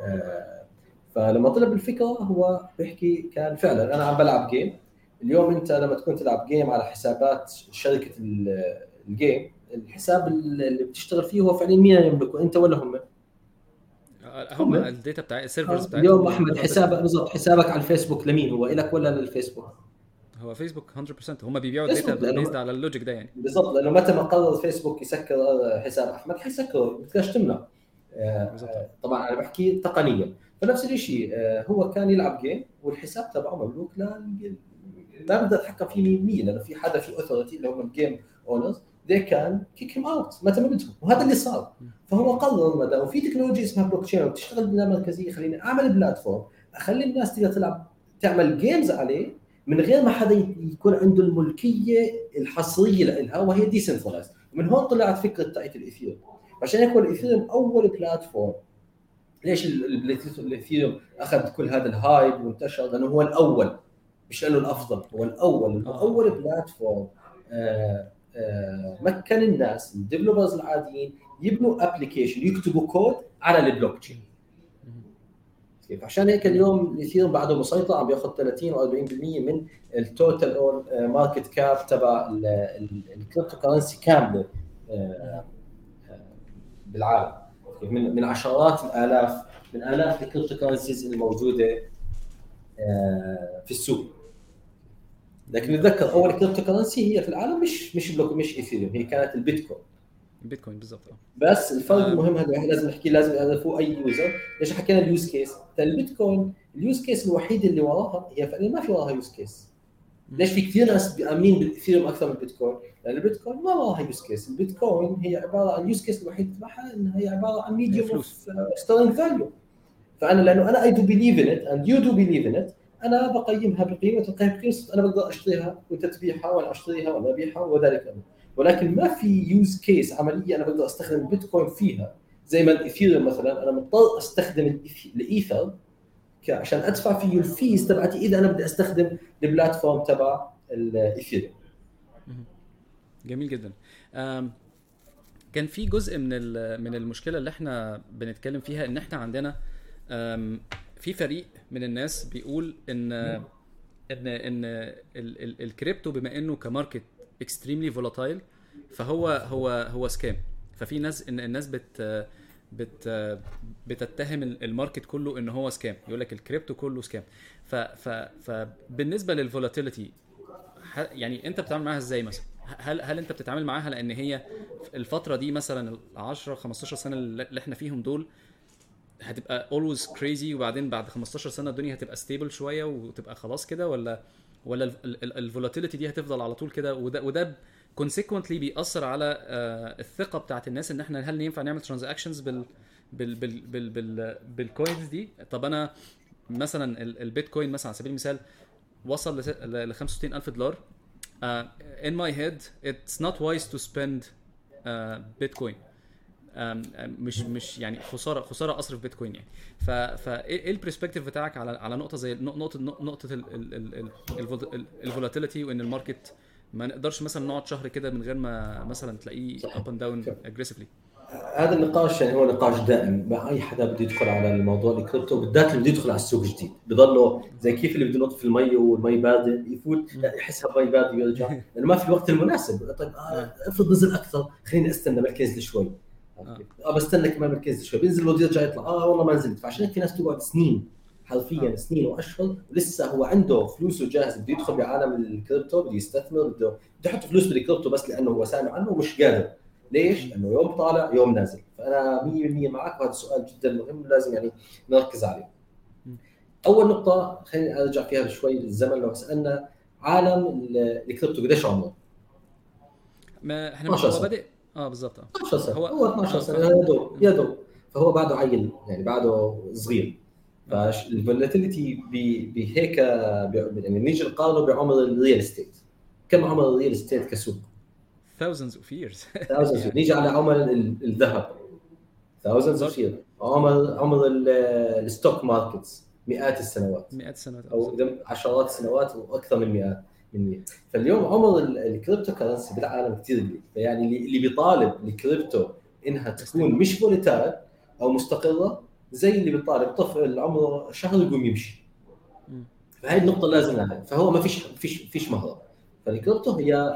فلما طلع بالفكره هو بيحكي كان فعلا انا عم بلعب جيم. اليوم انت لما تكون تلعب جيم على حسابات شركه الجيم، الحساب اللي بتشتغل فيه هو فعليا مين يملكه، انت ولا هم؟ هم الداتا بتاع السيرفرز بتاعتهم. اليوم احمد حسابك بالضبط، حسابك على الفيسبوك لمين هو؟ لك ولا للفيسبوك؟ هو فيسبوك 100%. هم بيبيعوا فيسبوك الداتا بيزد على اللوجيك ده يعني. بالضبط، لانه متى ما قرر فيسبوك يسكر حساب احمد حيسكره، بدكش تمنع. طبعا انا بحكي تقنيا. فنفس الشيء هو كان يلعب جيم والحساب تبعه مملوك لا بقدر اتحكم فيه مين، لانه في حدا في اوثورتي اللي هم الجيم اونرز، they كان كيك هيم اوت متى ما بدهم، وهذا اللي صار. فهو قرر ما دام في تكنولوجيا اسمها بلوك تشين وبتشتغل بلا مركزيه، خليني اعمل بلاتفورم اخلي الناس تقدر تلعب تعمل جيمز عليه من غير ما حدا يكون عنده الملكيه الحصريه لها، وهي ديسنترلايز. ومن هون طلعت فكره تاعت الاثيريوم. عشان هيك الاثيريوم اول بلاتفورم. ليش الاثيريوم اخذ كل هذا الهايب وانتشر؟ لانه هو الاول، مش لانه الافضل، هو الاول. اول بلاتفورم مكن الناس الديفلوبرز العاديين يبنوا ابلكيشن، يكتبوا كود على البلوك تشين. كيف؟ عشان هيك اليوم الاثيريوم بعده مسيطر، عم بياخذ 30 و 40% من التوتال ماركت كاب تبع الكريبتو كرنسي كامله بالعالم. من عشرات الالاف، من الاف الكريبتو كرنسيز الموجوده في السوق. لكن نتذكر اول كريبتو كرنسي هي في العالم مش بلوك، مش ايثيريوم، هي كانت البيتكوين بالضبط. بس الفرق المهم هذا لازم نحكي، لازم يعرفوا اي يوزر. ليش حكينا اليوز كيس؟ البيتكوين اليوز كيس الوحيد اللي وراها هي فعلا ما في وراها يوز كيس. ليش في كثير ناس بيامنين بالاثيريوم اكثر من البيتكوين؟ لان البيتكوين ما وراها يوز كيس. البيتكوين هي عباره عن يوز كيس الوحيد تبعها انها هي عباره عن ميديوم اوف ستورينج فاليو. فانا لانه انا اي دو بيليف ان ات اند يو دو بيليف ان ات، انا بقيمها بقيمه، انا بقدر اشتريها وانت تبيعها، ولا اشتريها ولا ابيعها وذلك أمر. ولكن ما في يوز كيس عمليه انا بقدر استخدم البيتكوين فيها زي ما الاثيريوم مثلا. انا مضطر استخدم الايثر عشان ادفع فيه الفيز تبعتي اذا انا بدي استخدم البلاتفورم تبع الايثيريوم. جميل جدا. كان في جزء من المشكله اللي احنا بنتكلم فيها، ان احنا عندنا في فريق من الناس بيقول ان الكريبتو بما انه كماركت اكستريملي فولاتايل، فهو سكام. ففي ناس الناس بتتهم الماركت كله ان هو سكام، يقول لك الكريبتو كله سكام. فبالنسبه للفولاتيليتي يعني انت بتتعامل معاها ازاي مثلا؟ هل انت بتتعامل معاها لان هي الفتره دي مثلا 10 15 سنه اللي احنا فيهم دول هتبقى always crazy، وبعدين بعد 15 سنه الدنيا هتبقى stable شويه وتبقى خلاص كده، ولا الفولاتيليتي دي هتفضل على طول كده؟ وده consequently بيأثر على الثقه بتاعت الناس ان احنا هل ينفع نعمل transactions بالكوينز دي. طب انا مثلا البيتكوين مثلا على سبيل المثال وصل ل $65,000. in my head it's not wise to spend Bitcoin. مش يعني خساره اصرف بيتكوين يعني. فايه البرسبكتيف بتاعك على نقطه زي نقطه الفولاتيليتي، وان الماركت ما نقدرش مثلا نقعد شهر كده من غير ما مثلا تلاقيه up and down aggressively؟ هذا النقاش يعني هو نقاش دائم مع اي حدا بده يدخل على الموضوع الكريبتو، بالذات اللي بده يدخل على السوق جديد. بضله زي كيف اللي بده ينط في المي والمي بارده يفوت مم. يحسها مي بارده ويرجع لانه ما في الوقت المناسب. طيب اه افرض نزل اكثر، خليني استنى بركز لي شوي. اه بستنى كمان بركز لي شوي، بينزل بده يرجع يطلع، والله ما نزلت. فعشان هيك في ناس تقعد سنين، حرفيا اه سنين واشهر، ولسه هو عنده فلوسه جاهز، بده يدخل بعالم الكريبتو، بده يستثمر، بده يحط فلوس بالكريبتو، بس لانه هو سامع عنه ومش قادر. ليش؟ مم. لانه يوم طالع يوم نازل. فانا 100% معك، وهذا سؤال جدا مهم لازم يعني نركز عليه. مم. اول نقطه خليني ارجع فيها شوي للزمن. لو سالنا عالم الكريبتو قديش عمره؟ ما احنا 12 هو سنه. بادئ. اه بالظبط اه. 12 سنه، هو هو 12 اه سنه يا دوب مم. يا دوب. فهو بعده عيل يعني، بعده صغير. اه فالفولاتيليتي بهيك يعني نيجي نقارنه بعمر الريال استيت. كم عمر الريال استيت كسوق؟ thousands of years thousands. يعني نيجي على عمر الذهب، thousands of برضه years. عمر الستوك ماركتس مئات السنوات، مئات السنوات اه او بالظبط. إذا عشرات السنوات واكثر من مئات من مئة. فاليوم عمر الكريبتو كرنسي بالعالم كثير قليل. فيعني اللي بيطالب الكريبتو انها تكون استبل. مش فوليتايل او مستقره، زي اللي بيطالب طفل عمره شهر يقوم يمشي. مم. فهي النقطه لازم نعرف. فهو ما فيش مهره. فالكريبتو هي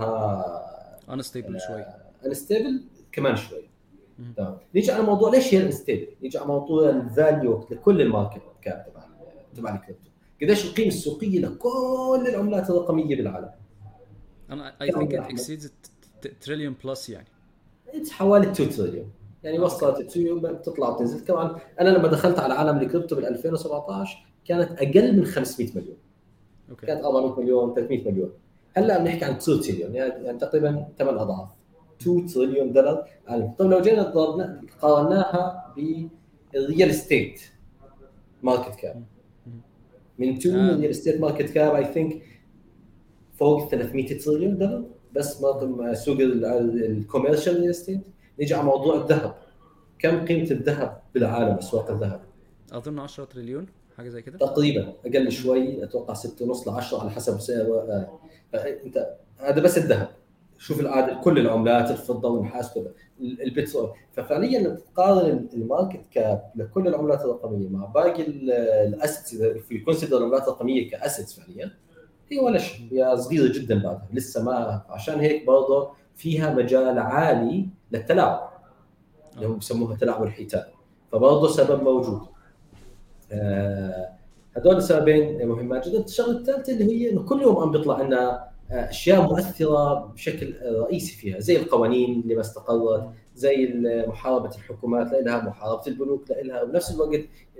حتضلها unstable شوي. انستيبل كمان شوي. مم. تمام. نيجي على موضوع ليش هي انستيبل. نيجي على موضوع الفاليو لكل الماركت كاب تبع الكريبتو. قديش القيمه السوقيه لكل العملات الرقميه بالعالم؟ انا I كم think يا it احمد؟ exceeds trillion plus يعني. حوالي 2 تريليون. يعني اه اوكي. وصلت 2 بتطلع وتنزل. طبعا انا لما دخلت على عالم الكريبتو بال 2017 كانت اقل من 500 مليون، اوكي. كانت 400 مليون 300 مليون. هلا بنحكي عن 2 تريليون، يعني تقريبا 8 اضعاف. 2 تريليون دولار عالم. طب لو جينا قارناها بالريال استيت ماركت كاب، مم. مم. من 2 اه ريال استيت ماركت كاب اي ثينك فوق 300 تريليون دولار بس سوق الكوميرشال ريال استيت. نيجي على موضوع الذهب. كم قيمه الذهب بالعالم، اسواق الذهب؟ اظن 10 تريليون حاجه زي كده. تقريبا اقل مم. شوي، اتوقع 6.5 ل 10 على حسب سعر. انت هذا بس الذهب. شوف العادة كل العملات، الفضه والنحاس كذا، البترول. ففعليا لما تقارن الماركت كاب لكل العملات الرقميه مع باقي الاسيتس، في كونسيدر العملات الرقميه كاسيتس، فعليا هي ولا شيء، مم. هي صغيره جدا بعدها لسه ما. عشان هيك برضه فيها مجال عالي للتلاعب، اللي اه هم بسموها تلاعب الحيتان. فبرضه سبب موجود. آه، هذول سببين مهمات جدا. الشغله الثالثه اللي هي انه كل يوم عم بيطلع لنا اشياء مؤثره بشكل رئيسي فيها، زي القوانين اللي ما استقرت، مم. زي محاربه الحكومات لها، محاربه البنوك لها، وبنفس الوقت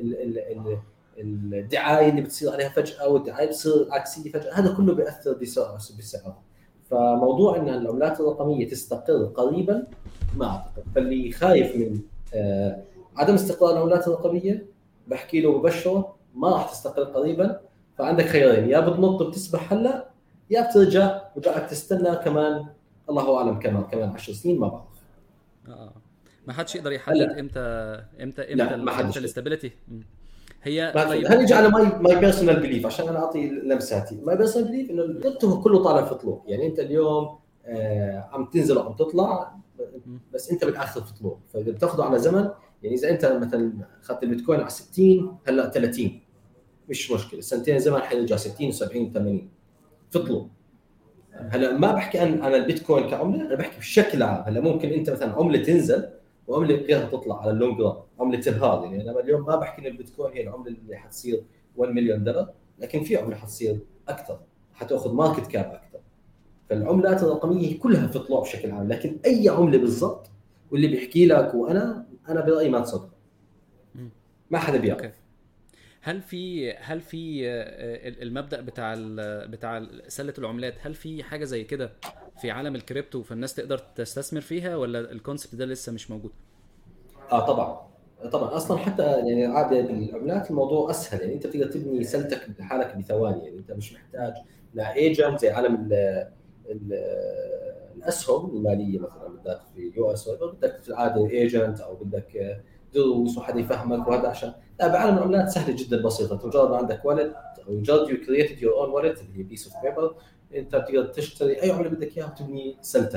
الدعايه اللي بتصير عليها فجاه، والدعايه بتصير عكسيه فجاه. هذا كله بياثر بسعر. فموضوع ان العملات الرقميه تستقر قريبا ما اعتقد. فاللي خايف من عدم استقرار العملات الرقميه، بحكي له مبشره ما راح تستقر قريبا. فعندك خيارين، يا بتنط بتسبح هلا، يا بترجع بدك تستنى كمان. الله اعلم كمان 10 سنين ما بعرف. ما حدش يقدر يحدد هلا امتى لا، ما امتى حدش. الاستابيليتي. هي ما في. طيب هنيجي على ماي بيرسونال بليف عشان انا اعطي لمساتي. ماي بيرسونال بليف انه الكريبتو كله طالع في طلوع. يعني انت اليوم عم تنزل وعم تطلع، مم. بس انت بالاخر في طلوع. فاذا بتاخذه على زمن، يعني اذا انت مثلا اخذت البيتكوين على 60 هلا 30، مش مشكله، سنتين زمن حيرجع 60 و70 و80 في مم. طلوع. مم. هلا ما بحكي عن البيتكوين كعمله، انا بحكي بشكل عام. هلا ممكن انت مثلا عمله تنزل وعمله غيرها تطلع على اللونج ران، عمله تنهار. يعني انا اليوم ما بحكي ان البيتكوين هي العمله اللي حتصير 1 مليون دولار، لكن في عمله حتصير اكثر، حتاخذ ماركت كاب اكثر. فالعملات الرقميه هي كلها في طلوع بشكل عام، لكن اي عمله بالضبط واللي بيحكي لك، وانا برايي ما تصدق. مم. ما حدا بيعرف. اوكي. هل في المبدأ بتاع سلة العملات، هل في حاجة زي كده في عالم الكريبتو فالناس تقدر تستثمر فيها، ولا الكونسبت ده لسه مش موجود؟ طبعا. طبعا اصلا حتى يعني عاده بالعملات الموضوع اسهل. يعني انت بتقدر تبني سلتك بحالك بثواني. يعني انت مش محتاج لا ايجنت زي عالم ال الاسهم الماليه مثلا، بدك في يو اس، بدك في العاده ايجنت، او بدك دروس وحدا يفهمك وهذا. عشان لا، بعالم العملات سهله جدا بسيطه. انت مجرد ما عندك والت، او مجرد يو كرييتد يور اون والت اللي هي بيس اوف بيبر، انت بتقدر تشتري اي عمله بدك اياها وتبني سلتك.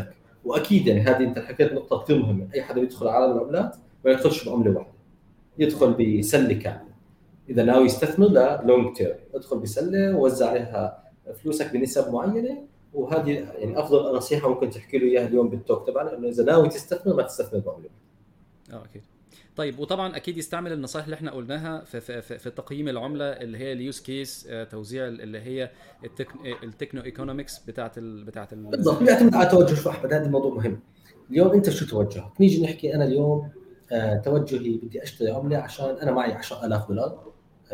واكيد يعني هذه انت حكيت نقطه كثير مهمه، اي حدا بيدخل عالم العملات ما يدخلش بعمله واحده، يدخل بسله كامله. اذا ناوي يستثمر لا لونج تيرم، ادخل بسله ووزع عليها فلوسك بنسب معينه. وهذه يعني افضل نصيحه ممكن تحكي له اياها اليوم بالتوك تبعنا، انه اذا ناوي تستثمر ما تستثمر بعمله. اكيد. طيب وطبعا اكيد يستعمل النصائح اللي احنا قلناها في تقييم العمله، اللي هي اليوز كيس، توزيع اللي هي التكنو ايكونومكس بتاعت بالضبط، بيعتمد على توجه. شو احمد، هذا الموضوع مهم. اليوم انت شو توجهك؟ نيجي نحكي انا اليوم توجهي بدي اشتري عمله عشان انا معي $10,000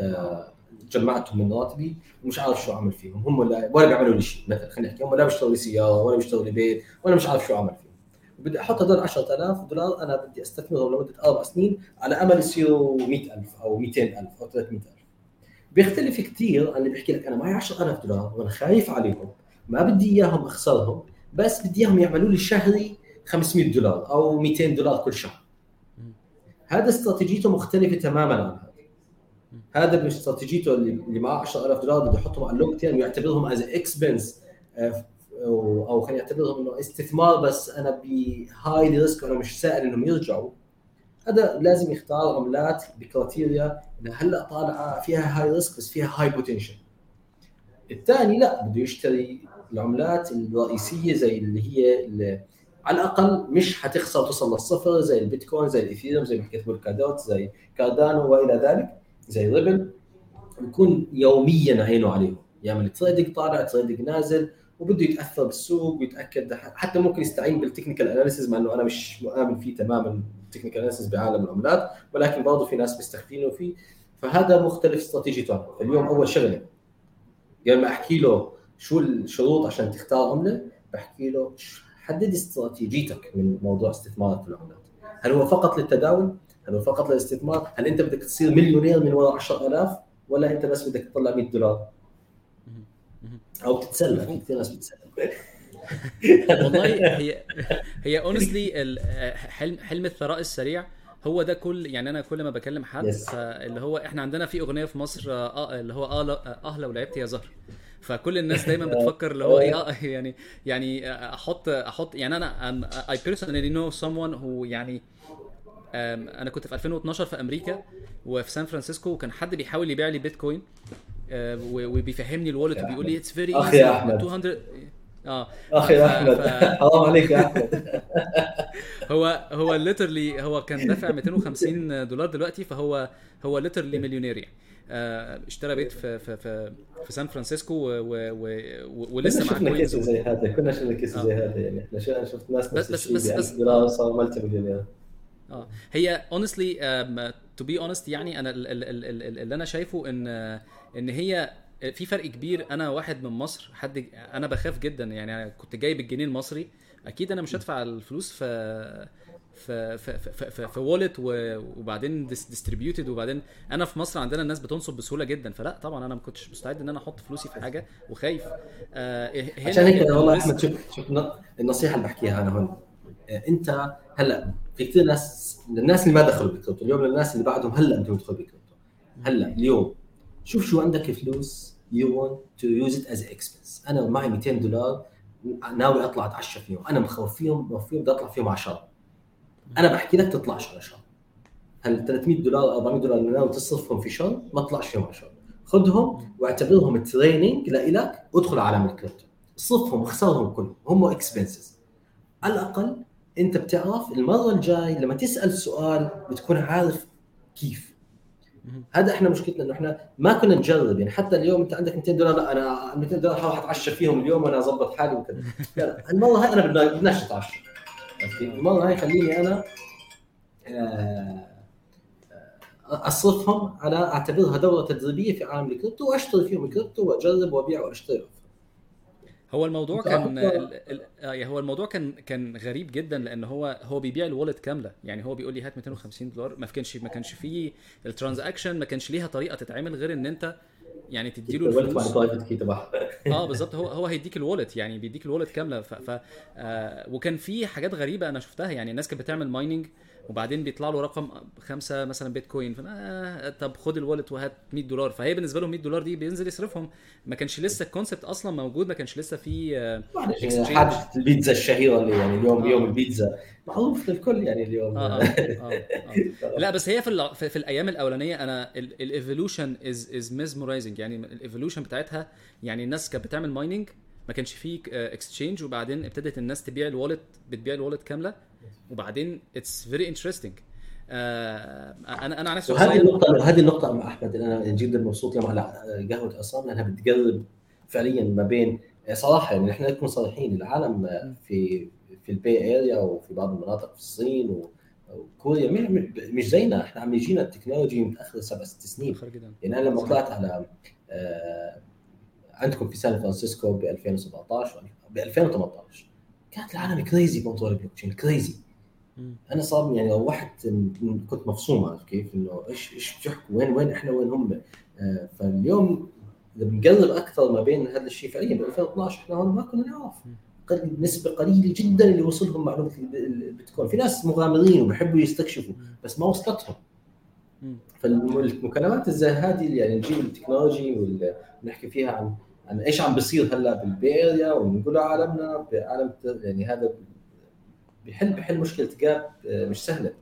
جمعتهم من راتبي ومش عارف شو اعمل فيهم. هم ولا بيعملوا لي شيء، مثلا خلينا نحكي هم لا بيشتروا لي سياره ولا بيشتروا لي بيت ولا مش عارف شو اعمل فيهم. وبدي احط هذول $10,000 انا بدي استثمرهم لمده 4 سنين على امل يصيروا 100,000 او 200,000 او 300,000. بيختلف كثير عن اللي بيحكي لك انا معي $10,000 وانا خايف عليهم، ما بدي اياهم اخسرهم، بس بدي اياهم يعملوا لي شهري $500 او $200 كل شهر. هذا استراتيجيته مختلفه تماما عن هذا باستراتيجيته اللي معه $10,000 بده يحطهم على اللونج تيرم ويعتبرهم از اكسبنس، او خلينا نعتبرهم انه استثمار بس انا بهاي ريسك وانا مش سائل انهم يرجعوا. هذا لازم يختار عملات بكريتيريا انها هلا طالعه فيها هاي ريسك بس فيها هاي بوتنشل. الثاني لا، بده يشتري العملات الرئيسيه زي اللي على الاقل مش حتخسر توصل للصفر، زي البيتكوين، زي الايثيريوم، زي ما حكيت بولكادوت، زي كاردانو والى ذلك، زي ريبل. بيكون يوميا عينه عليهم، يعمل تريدنج طالع تريدنج نازل، وبده يتاثر بالسوق ويتاكد. حتى ممكن يستعين بالتكنيكال اناليسيز، مع انه انا مش مؤمن فيه تماما التكنيكال اناليسيز بعالم العملات، ولكن برضه في ناس بيستخدموا فيه. فهذا مختلف استراتيجيته. اليوم اول شغله قبل ما احكي له شو الشروط عشان تختار عمله، بحكي له حدد استراتيجيتك من موضوع استثمارك في العملات. هل هو فقط للتداول؟ هل هو فقط للاستثمار؟ هل انت بدك تصير مليونير من وراء 10,000 ولا انت بس بدك تطلع $100 او تتسلى؟ في كثير ناس بتتسلى. والله هي اونستلي حلم الثراء السريع هو ده. يعني انا كل ما بكلم حد اللي هو احنا عندنا في اغنيه في مصر اللي هو لو لعبت يا زهر. فكل الناس دايما بتفكر اللي هو يعني احط يعني انا I personally know someone who يعني انا كنت في 2012 في امريكا وفي سان فرانسيسكو، وكان حد بيحاول يبيع لي بيتكوين وبيفهمني الوالت وبيقول لي اتس فيري ايزي 200. اخي يا احمد حرام عليك يا احمد. هو ليترلي هو كان دافع $250 دلوقتي، فهو ليترلي مليونير يعني. اشترى بيت في سان فرانسيسكو ولسه معاه كوينز زي هذا. كنا شفنا كيس زي هذا يعني. احنا شفت ناس بس $1,000 صار ملتي مليونير. هي honestly to be honest يعني انا اللي انا شايفه ان هي في فرق كبير. انا واحد من مصر، حد انا بخاف جدا يعني. أنا كنت جايب الجنيه المصري، اكيد انا مش هدفع الفلوس في وولت وبعدين ديستريبيوتد. وبعدين انا في مصر عندنا الناس بتنصب بسهوله جدا، فلا طبعا انا ما كنتش مستعد ان انا احط فلوسي في حاجه وخايف. عشان هيك والله احمد شوف النصيحه اللي بحكيها انا هون. انت هلا في كثير ناس، الناس اللي ما دخلوا بالكريبتو اليوم، للناس اللي بعدهم هلا بدهم يدخلوا بالكريبتو هلا اليوم، شوف شو عندك فلوس you want to use it as an expense. انا معي $200 ناوي اطلع اتعشى فيهم، انا مخوف فيهم بدي اطلع فيهم عشرة. انا بحكي لك تطلعش على شهر. هل $300 $400 اللي ناوي تصرفهم في شهر ما تطلعش فيهم عشرة. خذهم واعتبرهم تريننج لإلك، وادخل عالم الكريبتو، صرفهم واخسرهم كلهم، هم اكسبنسز. على الاقل انت بتعرف المره الجاي لما تسال سؤال بتكون عارف كيف. هذا احنا مشكلتنا انه احنا ما كنا نجرب يعني. حتى اليوم انت عندك $200، لا انا $200 راح اتعشى فيهم اليوم وانا اظبط حالي وكذا. لا، المره هاي انا بدناش نتعشى. المره هاي خليني انا اصرفهم على اعتبرها دوره تدريبيه في عالم الكريبتو، واشتري فيهم الكريبتو واجرب وابيع واشتري. هو الموضوع كان غريب جدا، لان هو بيبيع الوالت كامله يعني. هو بيقول لي هات $250. ما كانش فيه الترانزاكشن، ما كانش ليها طريقه تتعمل غير ان انت يعني تديله الفلوس. بالظبط. هو هيديك الوالت يعني، بيديك الوالت كامله. وكان في حاجات غريبه انا شفتها يعني. الناس كانت بتعمل مايننج وبعدين بيطلع له رقم 5 مثلا بيتكوين، طب خد الوالت وهات $100. فهي بالنسبه له $100 دي بينزل يصرفهم. ما كانش لسه الكونسبت اصلا موجود، ما كانش لسه في معلش اكسشينج. حاجه البيتزا الشهيره اللي يعني اليوم يوم اه البيتزا معروف للكل يعني اليوم. لا بس هي في الايام الاولانيه انا الايفولوشن از ميزمرايزنج، يعني الايفولوشن بتاعتها. يعني الناس كانت بتعمل مايننج، ما كانش فيه اكسشينج، وبعدين ابتدت الناس تبيع الوالت، بتبيع الوالت كامله، وبعدين اتس فيري انترستنج. انا عن نفسي وهذه شخصيا. النقطة هذه النقطة مع أحمد اللي أنا جدا مبسوط اليوم على قهوة عصام، لأنها بتقرب فعليا ما بين، صراحة يعني إحنا نكون صريحين، العالم في البي اريا وفي بعض المناطق في الصين وكوريا مش زينا. إحنا عم يجينا التكنولوجي متأخر 7-6 سنين. جدا. يعني أنا لما طلعت على عندكم في سان فرانسيسكو ب 2017 ب 2018 كانت العالم كريزي بموضوع البلوك تشين، كريزي. انا صار يعني روحت كنت مفصوم، عارف كيف انه ايش بتحكوا، وين احنا وين هم. فاليوم اذا بنقرب اكثر ما بين هذا الشيء، فعليا ب 2012 احنا هون ما كنا نعرف، نسبه قليله جدا اللي وصلهم معلومه البيتكوين. في ناس مغامرين وبيحبوا يستكشفوا بس ما وصلتهم. فالمكالمات زي هذه يعني نجيب التكنولوجي ونحكي فيها عن ايش عم بيصير هلا بالبي اريا، ونقول عالمنا بعالم يعني هذا بيحل مشكله جاب مش سهله.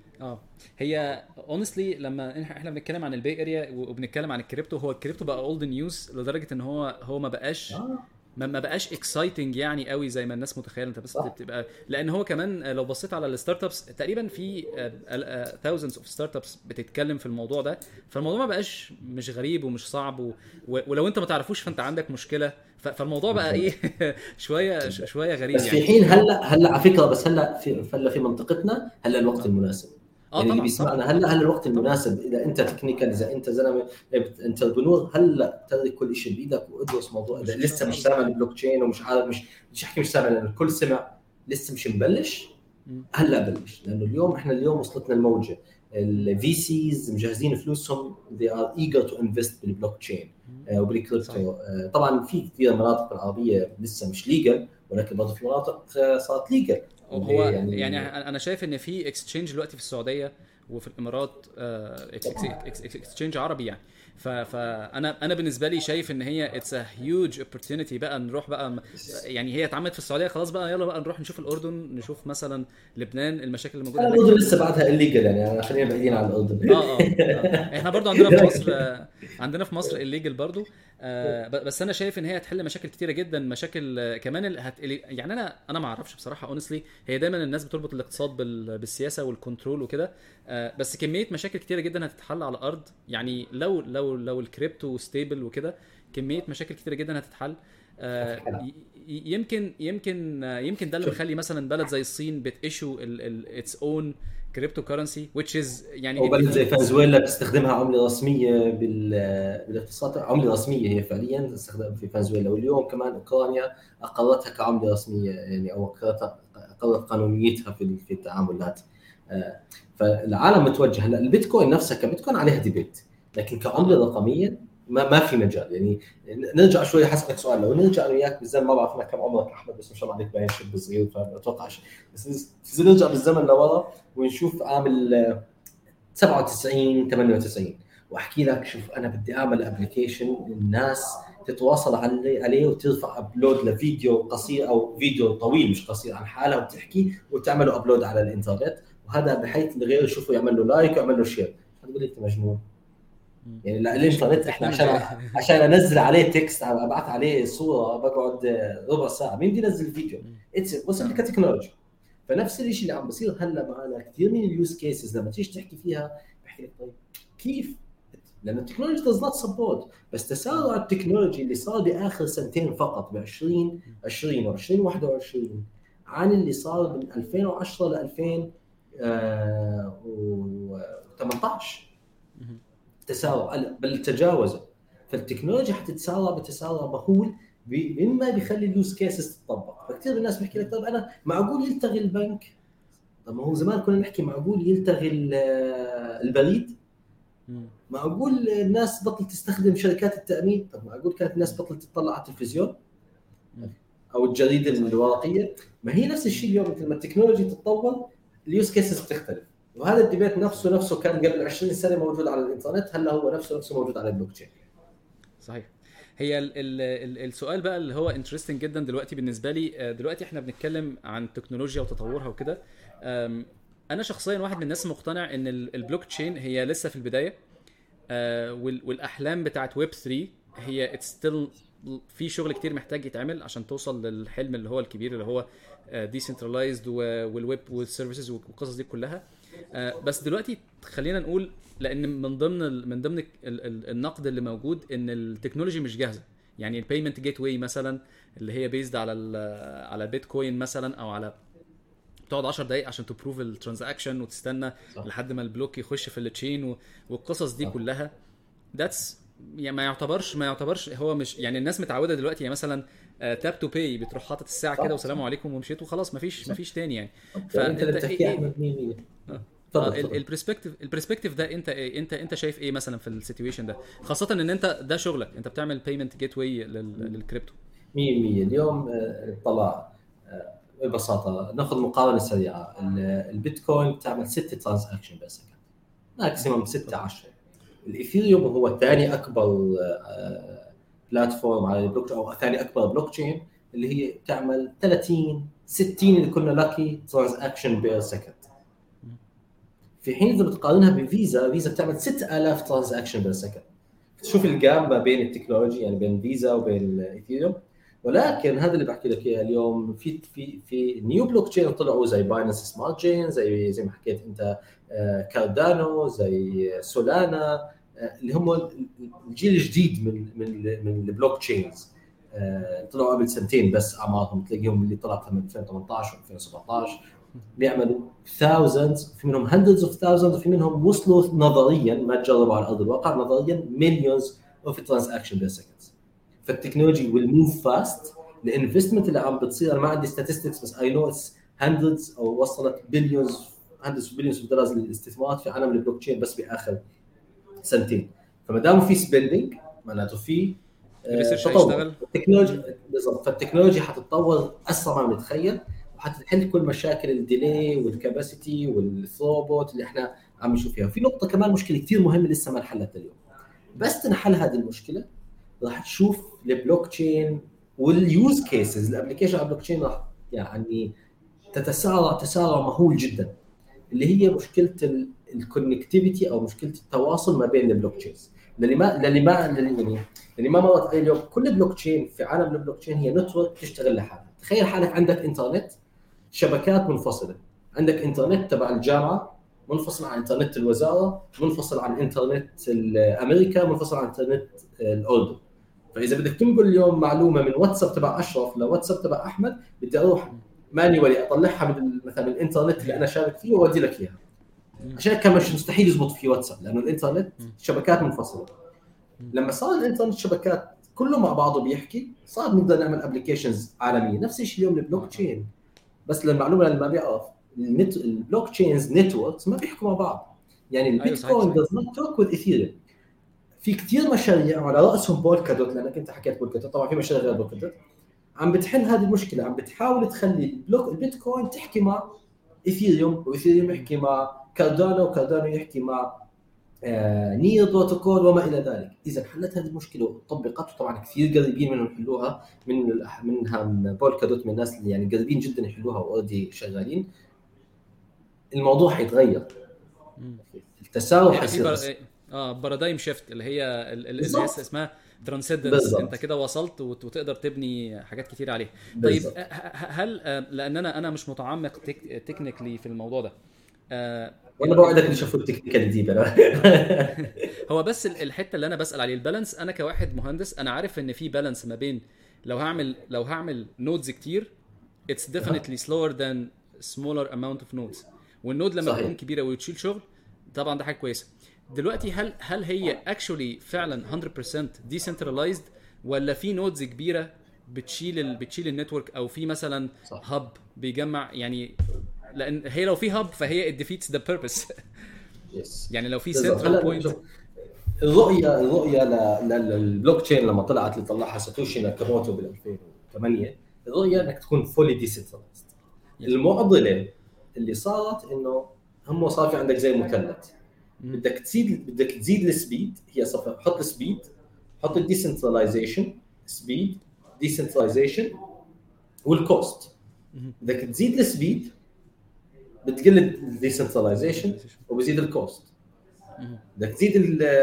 هي اونستلي لما احنا بنتكلم عن البي اريا وبنتكلم عن الكريبتو، هو الكريبتو بقى اولد نيوز لدرجه ان هو ما بقاش ما بقاش اكسايتنج يعني قوي زي ما الناس متخيله. انت بس بتبقى، لان هو كمان لو بصيت على الستارت ابس تقريبا في thousands اوف ستارت ابس بتتكلم في الموضوع ده، فالموضوع ما بقاش مش غريب ومش صعب، ولو انت ما تعرفوش فانت عندك مشكله. فالموضوع بقى ايه شويه غريب بس يعني. في حين هلا على فكره، بس هلا في منطقتنا هلا الوقت المناسب. يعني اللي بيسمعنا هلا الوقت المناسب. اذا انت تكنيكال، اذا انت زلمه انتربرنور، هلا ترك كل شيء بايدك وادرس موضوع. اذا لسه مش سامع البلوك تشين ومش عارف، مش احكي مش سامع، لان الكل سمع لسه مش مبلش. هلا بلش، لانه اليوم احنا وصلتنا الموجه. الفي سيز مجهزين فلوسهم، they are eager to invest بالبلوك تشين وبالكريبتو. طبعا في كثير مناطق العربيه لسه مش ليجل، ولكن برضه في مناطق صارت ليجل. هو يعني انا شايف ان في اكسشينج دلوقتي في السعوديه وفي الامارات، اكسشينج عربي يعني. فانا بالنسبه لي شايف ان هي اتس ا هيوج اوبورتونيتي بقى نروح بقى. يعني هي اتعملت في السعوديه خلاص بقى، يلا بقى نروح نشوف الاردن، نشوف مثلا لبنان، المشاكل اللي موجوده هناك. الاردن لسه بعدها الليجل يعني، خلينا بعيدين عن الاردن. احنا برضو عندنا في مصر عندنا في مصر الليجل برضو. بس انا شايف ان هي هتحل مشاكل كتيره جدا، مشاكل كمان يعني انا ما اعرفش بصراحه اونستلي. هي دايما الناس بتربط الاقتصاد بالسياسه والكنترول وكده، بس كميه مشاكل كتيره جدا هتتحل على الارض. يعني لو الكريبتو ستيبل وكده، كميه مشاكل كتيره جدا هتتحل. يمكن ده اللي بيخلي مثلا بلد زي الصين بتيشو its own crypto currency which is يعني، او بلد زي فنزويلا بتستخدمها عمله رسميه بالاقتصاد. عمله رسميه هي فعليا تستخدم في فنزويلا، واليوم كمان اوكرانيا اقرتها كعمله رسميه يعني، او اقرت قانونيتها في التعاملات. فالعالم متوجه هلا. البيتكوين نفسها كبيتكوين عليها ديبيت، لكن كعمله رقميه ما في مجال. يعني نرجع شوي، حسبك سؤال، لو نرجع انا وياك بالزمن، ما بعرف انا كم عمرك احمد، بس ما شاء الله عليك باين شاب صغير فاتوقع شيء، بس نرجع بالزمن لورا ونشوف عام 97 98 واحكي لك شوف انا بدي اعمل ابلكيشن الناس تتواصل عليه وترفع ابلود لفيديو قصير او فيديو طويل مش قصير عن حالها، وتحكي وتعمله ابلود على الانترنت، وهذا بحيث الغير يشوفه يعمل له لايك ويعمل له شير. هتقول لي انت مجنون يعني. لا الانترنت احنا عشان انزل عليه تكست او ابعث عليه صوره بقعد ربع ساعه، مين بدي ينزل فيديو؟ وصل كتكنولوجي. فنفس الشيء اللي عم بصير هلا معنا كثير من اليوز كيسز، لما تيجي تحكي فيها بحكي لك طيب كيف؟ لان التكنولوجي does not support. بس تسارع التكنولوجي اللي صار باخر سنتين فقط ب 2020 و2021 عن اللي صار من 2010 ل 2018 تسارع بل تجاوزه. فالتكنولوجيا حتتسارع بتسارع مهول، مما بيخلي اليوز كيسز تطبق. فكثير من الناس بيحكي لك طب انا معقول يلتغي البنك؟ طب ما هو زمان كنا نحكي معقول يلتغي البريد؟ معقول الناس بطل تستخدم شركات التأمين؟ طب معقول كانت الناس بطل تطلع على التلفزيون او الجريدة الورقية؟ ما هي نفس الشيء اليوم، مثل ما التكنولوجيا تتطور اليوز كيسز بتختلف. وهذا الديبيت نفسه كان قبل 20 سنه موجود على الانترنت، هلا هو نفسه موجود على البلوك تشين. صحيح. هي السؤال بقى اللي هو انترستنج جدا دلوقتي بالنسبه لي، دلوقتي احنا بنتكلم عن تكنولوجيا وتطورها وكده. انا شخصيا واحد من الناس مقتنع ان البلوك تشين هي لسه في البدايه، والاحلام بتاعت ويب 3 هي اتس ستيل في شغل كتير محتاج يتعمل عشان توصل للحلم اللي هو الكبير اللي هو ديسنترلايزد والويب والسيرفيسز والقصص دي كلها. بس دلوقتي خلينا نقول، لان من ضمن النقد اللي موجود ان التكنولوجي مش جاهزه. يعني البيمنت جيت واي مثلا اللي هي بيزد على بيتكوين مثلا، او على تقعد 10 دقايق عشان تبروف الترانزاكشن وتستنى صح. لحد ما البلوك يخش في التشين والقصص دي كلها. ذاتس يعني ما يعتبرش هو مش يعني الناس متعوده دلوقتي يعني مثلا تاب تو باي بتروح حاطط الساعه كده والسلام عليكم ومشيت وخلاص، مفيش تاني يعني. فانت اللي بتحكي احمد 100%. البرسبكتيف ده انت شايف ايه مثلا في السيتويشن ده، خاصه ان انت ده شغلك، انت بتعمل بيمنت جيت واي للكريبتو 100%. اليوم طلع ببساطه ناخذ مقارنه سريعه. البيتكوين بتعمل 6 ترانزاكشن بس، ماكسيمم 16. الايثيريوم هو ثاني اكبر بلاتفورم على البلوك او ثاني اكبر بلوك تشين، اللي هي بتعمل 30 60 اللي كنا لاكي ترانزاكشن بير سكند. في حين اذا بتقارنها بفيزا، فيزا بتعمل 6000 ترانزاكشن بير سكند. شوف الجاب ما بين التكنولوجي يعني بين فيزا وبين الايثيريوم. ولكن هذا اللي بحكي لك اياه اليوم، في نيو بلوك تشين طلعوا زي باينانس سمارت تشين، زي ما حكيت انت كاردانو، زي سولانا، اللي هم الجيل الجديد من البلوك تشينز. طلعوا قبل سنتين بس اعمارهم، تلاقيهم اللي طلعت من 2018 و2017 بيعملوا thousands، في منهم hundreds of thousands، وفي منهم وصلوا نظريا ما تجربوا على ارض الواقع نظريا millions of transactions per second. فالتكنولوجي will move fast. الانفستمنت اللي عم بتصير، انا ما عندي statistics بس I know it's hundreds او وصلت billions hundreds of billions of dollars للاستثمارات في عالم البلوك تشين بس باخر سنتين. فما دام في سبيندينج معناته في تطور. التكنولوجيا بالضبط، فالتكنولوجيا حتتطور اسرع ما بنتخيل، وحتحل كل مشاكل الديلي والكاباسيتي والثروبوت اللي احنا عم نشوف فيها. في نقطه كمان مشكله كثير مهمه لسه ما انحلت اليوم. بس تنحل هذه المشكله راح تشوف البلوك تشين واليوز كيسز الابلكيشن على البلوك تشين راح يعني تسارع مهول جدا، اللي هي مشكله الكونكتيفيتي او مشكله التواصل ما بين البلوك تشينز. اللي ما مرت عليه اليوم. كل بلوك تشين في عالم البلوك تشين هي نتورك تشتغل لحالها. تخيل حالك عندك انترنت، شبكات منفصله، عندك انترنت تبع الجامعه منفصل عن انترنت الوزاره، منفصل عن انترنت امريكا، منفصل عن انترنت الاردن. فاذا بدك تنقل اليوم معلومه من واتساب تبع اشرف لواتساب تبع احمد، بدي اروح مانيولي اطلعها من مثلا الانترنت اللي انا شارك فيه واودي لك اياها. عشان كمان مش مستحيل يزبط في واتساب لانه الانترنت شبكات منفصله. لما صار الانترنت شبكات كله مع بعضه بيحكي، صار نقدر نعمل ابلكيشنز عالميه. نفس الشيء اليوم البلوك تشين، بس للمعلومه اللي ما بيعرف البلوك تشينز نتوركس ما بيحكوا مع بعض. يعني البيتكوين does not talk with ethereum. في كتير مشاريع على رأسهم بولكادوت، لأنك أنت حكيت بولكادوت، طبعا في مشاريع غير بولكادوت عم بتحل هذه المشكلة، عم بتحاول تخلي البيتكوين تحكي مع إثيريوم، وإثيريوم يحكي مع كاردانو، وكاردانو يحكي مع نير بروتوكول وما إلى ذلك. إذا حلت هذه المشكلة وطبقت، طبعا كثير قريبين منهم يحلوها، منها بولكادوت من الناس اللي يعني قريبين جدا يحلوها وأوريدي شغالين، الموضوع حيتغير. التسارع حيصير بارادايم شيفت اللي هي اللي اسمها ترانسندنس. انت كده وصلت وتقدر تبني حاجات كتير عليه. طيب هل لان انا مش متعمق تكنيكلي في الموضوع ده، وانا بوعدك اني اشوف التكنيكال دي بقى. هو بس الحته اللي انا بسال عليه البالانس. انا كواحد مهندس انا عارف ان في بالانس ما بين لو هعمل نودز كتير it's definitely slower than smaller amount of nodes، والنود لما تكون كبيره وتشيل شغل طبعا ده حاجه كويسه. دلوقتي هل هي actually فعلا 100% decentralized، ولا في نودز كبيره بتشيل النتورك، او في مثلا هاب بيجمع؟ يعني لان هي لو في هاب فهي it defeats the purpose. يعني لو في central point. الرؤيه للبلوك تشين لما طلعت اللي طلعها ساتوشي ناكاموتو بال 2008، الرؤيه انك تكون fully decentralized. المعضله اللي صارت انه هم صار في عندك زي مثلث، بدك تزيد السبيد. هي صفر، حط السبيد، حط الديسنتراليزيشن، سبيد ديسنتراليزيشن والكوست. بدك تزيد السبيد بتقل الديسنتراليزيشن وبزيد الكوست. بدك تزيد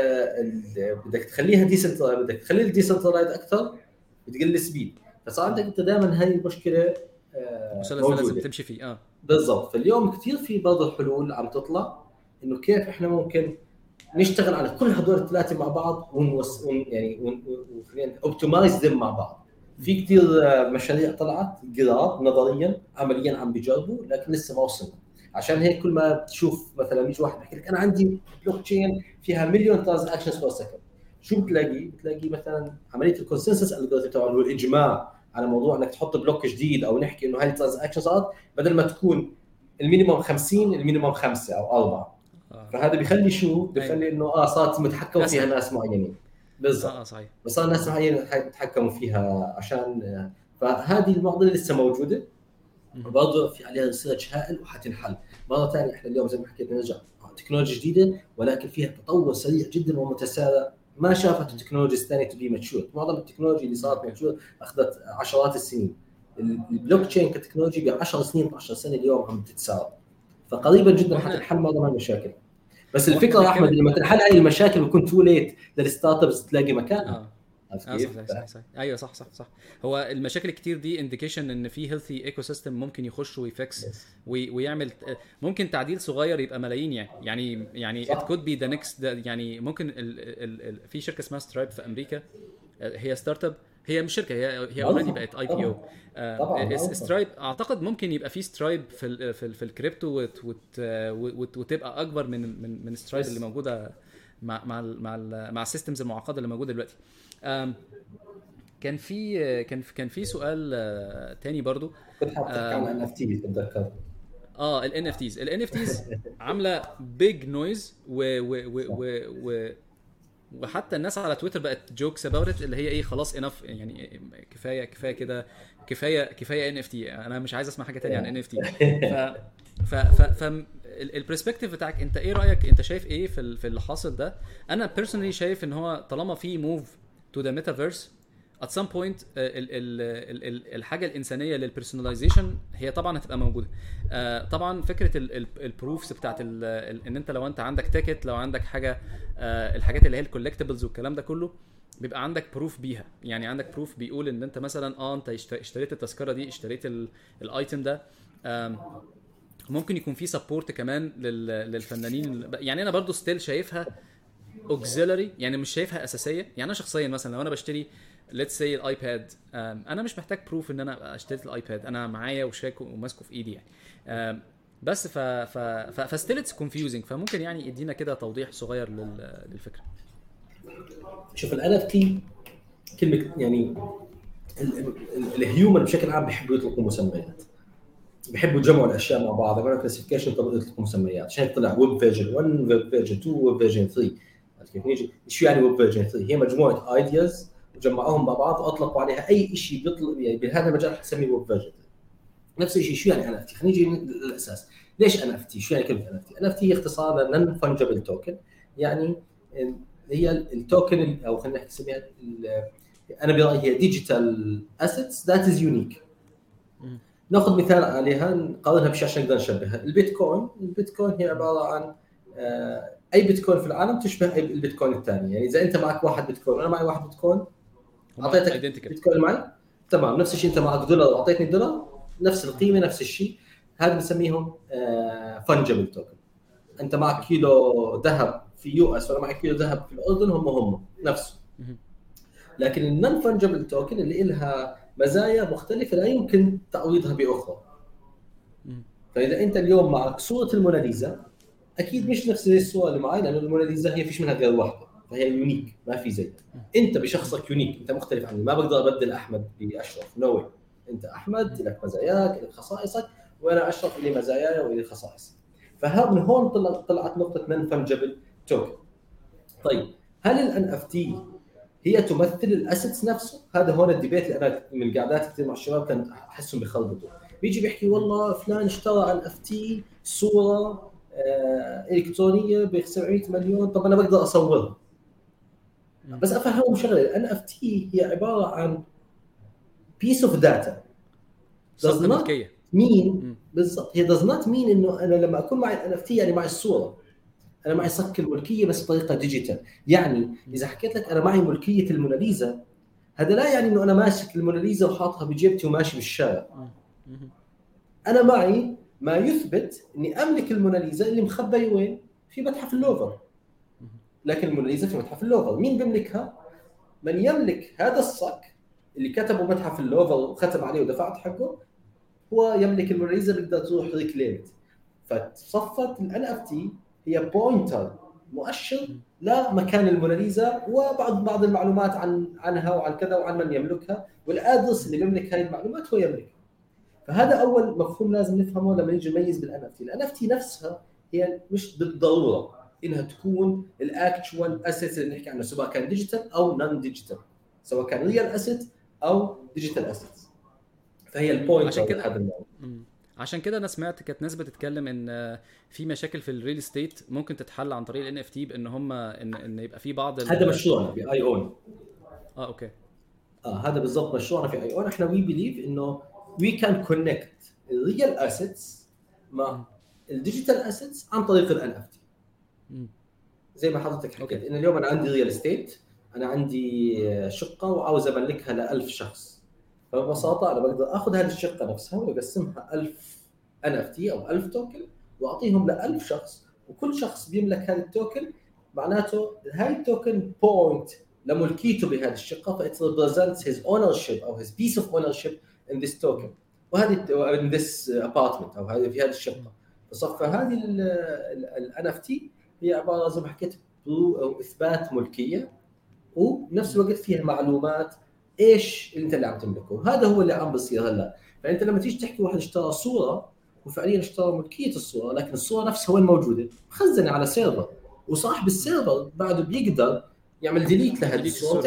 بدك تخليها بدك تخلي الديسنتراليز اكثر بتقل السبيد. فصار عندك انت دائما هاي المشكله موجوده لازم تمشي فيه. بالضبط. فاليوم كثير في بعض الحلول عم تطلع انه كيف احنا ممكن نشتغل على كل هذول الثلاثه مع بعض يعني اوبتمايز ذم مع بعض. في كثير مشاريع طلعت قراب نظريا عمليا عم بيجربوا، لكن لسه ما وصلنا. عشان هيك كل ما تشوف مثلا يجي واحد بيحكي لك انا عندي بلوك تشين فيها مليون ترانزاكشنز بير سكند، شو بتلاقي مثلا عمليه الكونسنسس الجوريثم تبعه اللي هو الاجماع على موضوع انك تحط بلوك جديد او نحكي انه هاي الترانزاكشن صارت بدل ما تكون المينيمم 50 المينيمم 5 او 4. فهذا بيخلي شو بيخلي انه صارت متحكم فيها ناس معينين. بالضبط. صحيح. بس صار ناس معينين يتحكموا فيها عشان فهذه المعضله لسه موجوده برضه في عليها ريسيرش هائل وحتنحل. مره ثانيه احنا اليوم زي ما حكيت نرجع تكنولوجيا جديده ولكن فيها تطور سريع جدا ومتسارع ما شافت التكنولوجيا الثانيه تبي ماتشور. معظم التكنولوجيا اللي صارت ماتشور اخذت عشرات السنين. البلوك تشين كتكنولوجيا ب 10 سنين 12 سنه اليوم عم تتسارع، فقريبا جدا حتنحل معظم المشاكل. بس الفكره يا احمد لما تنحل هاي المشاكل بيكون تو ليت للستارت ابس تلاقي مكان. صح. ايوه صح. هو المشاكل الكتير دي انديكيشن ان في هيلثي ايكو سيستم ممكن يخش ويفكس ويعمل ممكن تعديل صغير يبقى ملايين يعني it could be the next يعني ممكن في شركه اسمها سترايب في امريكا، هي ستارت اب، هي مش شركه، هي اوريدي بقت اي بي او. سترايب اعتقد ممكن يبقى في سترايب في الكريبتو وتبقى اكبر من سترايب اللي موجوده مع السيستمز المعقده اللي موجوده دلوقتي. كان في سؤال تاني برضو كنت حابب تحكي عن NFT تتذكر. ال NFTs عامله بيج نويز وحتى الناس على تويتر بقت جوكس اباوت ات اللي هي ايه خلاص انف يعني كفايه كده كفايه NFT. انا مش عايز اسمع حاجه تانية عن NFT. ف البرسبكتيف بتاعك انت ايه رايك؟ انت شايف ايه في اللي حاصل ده؟ انا بيرسونالي شايف ان هو طالما في موف تو ذا ميتافيرس at some point الحاجه الانسانيه للبيرسوناليزيشن هي طبعا هتبقى موجوده. طبعا فكره البروفز بتاعت ان انت لو انت عندك تيكت، لو عندك حاجه الحاجات اللي هي الكولكتبلز والكلام ده كله بيبقى عندك بروف بيها. يعني عندك بروف بيقول ان انت مثلا انت اشتريت التذكره دي، اشتريت الايتم ده. ممكن يكون في سبورت كمان للفنانين. يعني انا برضو ستيل شايفها auxiliary، يعني مش شايفها اساسيه. يعني انا شخصيا مثلا لو انا بشتري let's say الايباد، انا مش محتاج بروف ان انا اشتريت الايباد، انا معايا وشاكه وماسكه في ايدي يعني. بس فستيل اتس confusing. فممكن يعني يدينا كده توضيح صغير للفكره. شوف ال NFT كلمه يعني الهيومن بشكل عام بيحبوا يطلقوا مسميات، بيحبوا يجمعوا الاشياء مع بعض، يعملوا كلاسيفيكيشن طب يطلقوا مسميات. عشان طلع ويب فيرجن 1 ويب فيرجن 2 ويب فيرجن 3. كيف نيجي شو يعني ويب فيرجن 3؟ هي مجموعه ايدياز وجمعوهم مع بعض واطلقوا عليها اي شيء بيطلق يعني بهذا المجال حنسميه ويب فيرجن. نفس الشيء شو يعني NFT؟ خلينا نيجي للاساس. ليش NFT؟ شو يعني كلمه NFT هي اختصار لنون فانجبل توكن. يعني هي التوكن او خلينا نحكي نسميها انا برايي هي ديجيتال اسيتس ذات از يونيك. ناخذ مثال عليها نقارنها بشيء عشان نقدر نشبهها. البيتكوين هي عباره عن اي بيتكوين في العالم تشبه البيتكوين الثاني. يعني اذا انت معك واحد بيتكوين وانا معي واحد بيتكوين، اعطيتك بيتكوين معي تمام نفس الشيء، انت معك دولار واعطيتني دولار نفس القيمه نفس الشيء. هذا بنسميهم فانجبل توكن. انت معك كيلو ذهب في US وانا معي كيلو ذهب في الاردن، هم نفسه. لكن النون فانجبل توكن اللي لها مزايا مختلفه لا يمكن تعويضها باخرى. فاذا انت اليوم معك صوره الموناليزا اكيد مش نفس الصوره اللي معي، لانه الموناليزا هي فيش منها غير واحده، فهي يونيك ما في زيها. انت بشخصك يونيك، انت مختلف عني. ما بقدر ابدل احمد باشرف، نو. انت احمد لك مزاياك لك خصائصك، وانا اشرف لي مزاياي ولي خصائص. فهذا من هون طلعت نقطه نون فانجبل توكن. طيب هل ال NFT هي تمثل الاسيتس نفسه؟ هذا هون الديبيت اللي انا من قعدات كثير مع الشباب كان احسهم بيخلطوا. بيجي بيحكي والله فلان اشترى ان اف تي صوره الكترونيه ب 700 مليون، طب انا بقدر اصورها. بس افهمهم شغله، الان اف تي هي عباره عن بيس اوف داتا does سلطه not ملكيه. mean بالضبط، هي does not mean انه انا لما اكون معي الان اف تي يعني معي الصوره، انا معي صك الملكيه بس بطريقه ديجيتال. يعني اذا حكيت لك انا معي ملكيه الموناليزا، هذا لا يعني انه انا ماسك الموناليزا وحاطها بجيبتي وماشي بالشارع. انا معي ما يثبت اني املك الموناليزا اللي مخبيه وين؟ في متحف اللوفر. لكن الموناليزا في متحف اللوفر، مين بيملكها؟ من يملك هذا الصك اللي كتبه متحف اللوفر وختم عليه ودفعت حقه، هو يملك الموناليزا، بيقدر تروح ريكليمت. فصفت الان اف تي هي بوينتر، مؤشر لمكان الموناليزا وبعض المعلومات عنها وعن كذا وعن من يملكها، والادرس اللي بيملك هذه المعلومات هو يملكها. فهذا اول مفهوم لازم نفهمه لما نيجي نميز بالان اف تي. الان اف تي نفسها هي مش بالضروره انها تكون الاكتشوال اسيت اللي نحكي عنه، سواء كان ديجيتال او نون ديجيتال، سواء كان ريال اسيت او ديجيتال اسيت. فهي البوينت عشان كده هذا الموضوع. عشان كده انا سمعت كانت ناس بتتكلم ان في مشاكل في الريل استيت ممكن تتحل عن طريق الان اف تي، بان هم ان يبقى في بعض هذا مشروعنا في اي اون. اوكي. هذا بالضبط مشروعنا في اي اون. احنا وي بليف انه وي كان كونكت الريال اسيتس مع الديجيتال اسيتس عن طريق الان اف تي. زي ما حضرتك حكيت ان اليوم انا عندي ريال استيت، انا عندي شقه وعاوز املكها ل1000 شخص، فببساطه انا بقدر اخذ هذه الشقه نفسها واقسمها 1000 ان اف تي او 1000 توكن واعطيهم ل1000 شخص، وكل شخص بيملك هذا التوكن، معناته هاي التوكن بوينت لملكيته بهذه الشقه، فإت represents his ownership او his piece of ownership in this token، وهذه in this apartment او هذه في هذه الشقه. فصفى هذه الان اف تي هي عباره زي ما حكيت او اثبات ملكيه، وبنفس الوقت فيها معلومات ايش انت اللي عم تملكه. هذا هو اللي عم بيصير هلا. فانت لما تيجي تحكي واحد اشترى صوره وفعليا اشترى ملكيه الصوره، لكن الصوره نفسها وين موجوده؟ مخزنه على سيرفر، وصاحب السيرفر بعده بيقدر يعمل ديليت لهذه الصوره.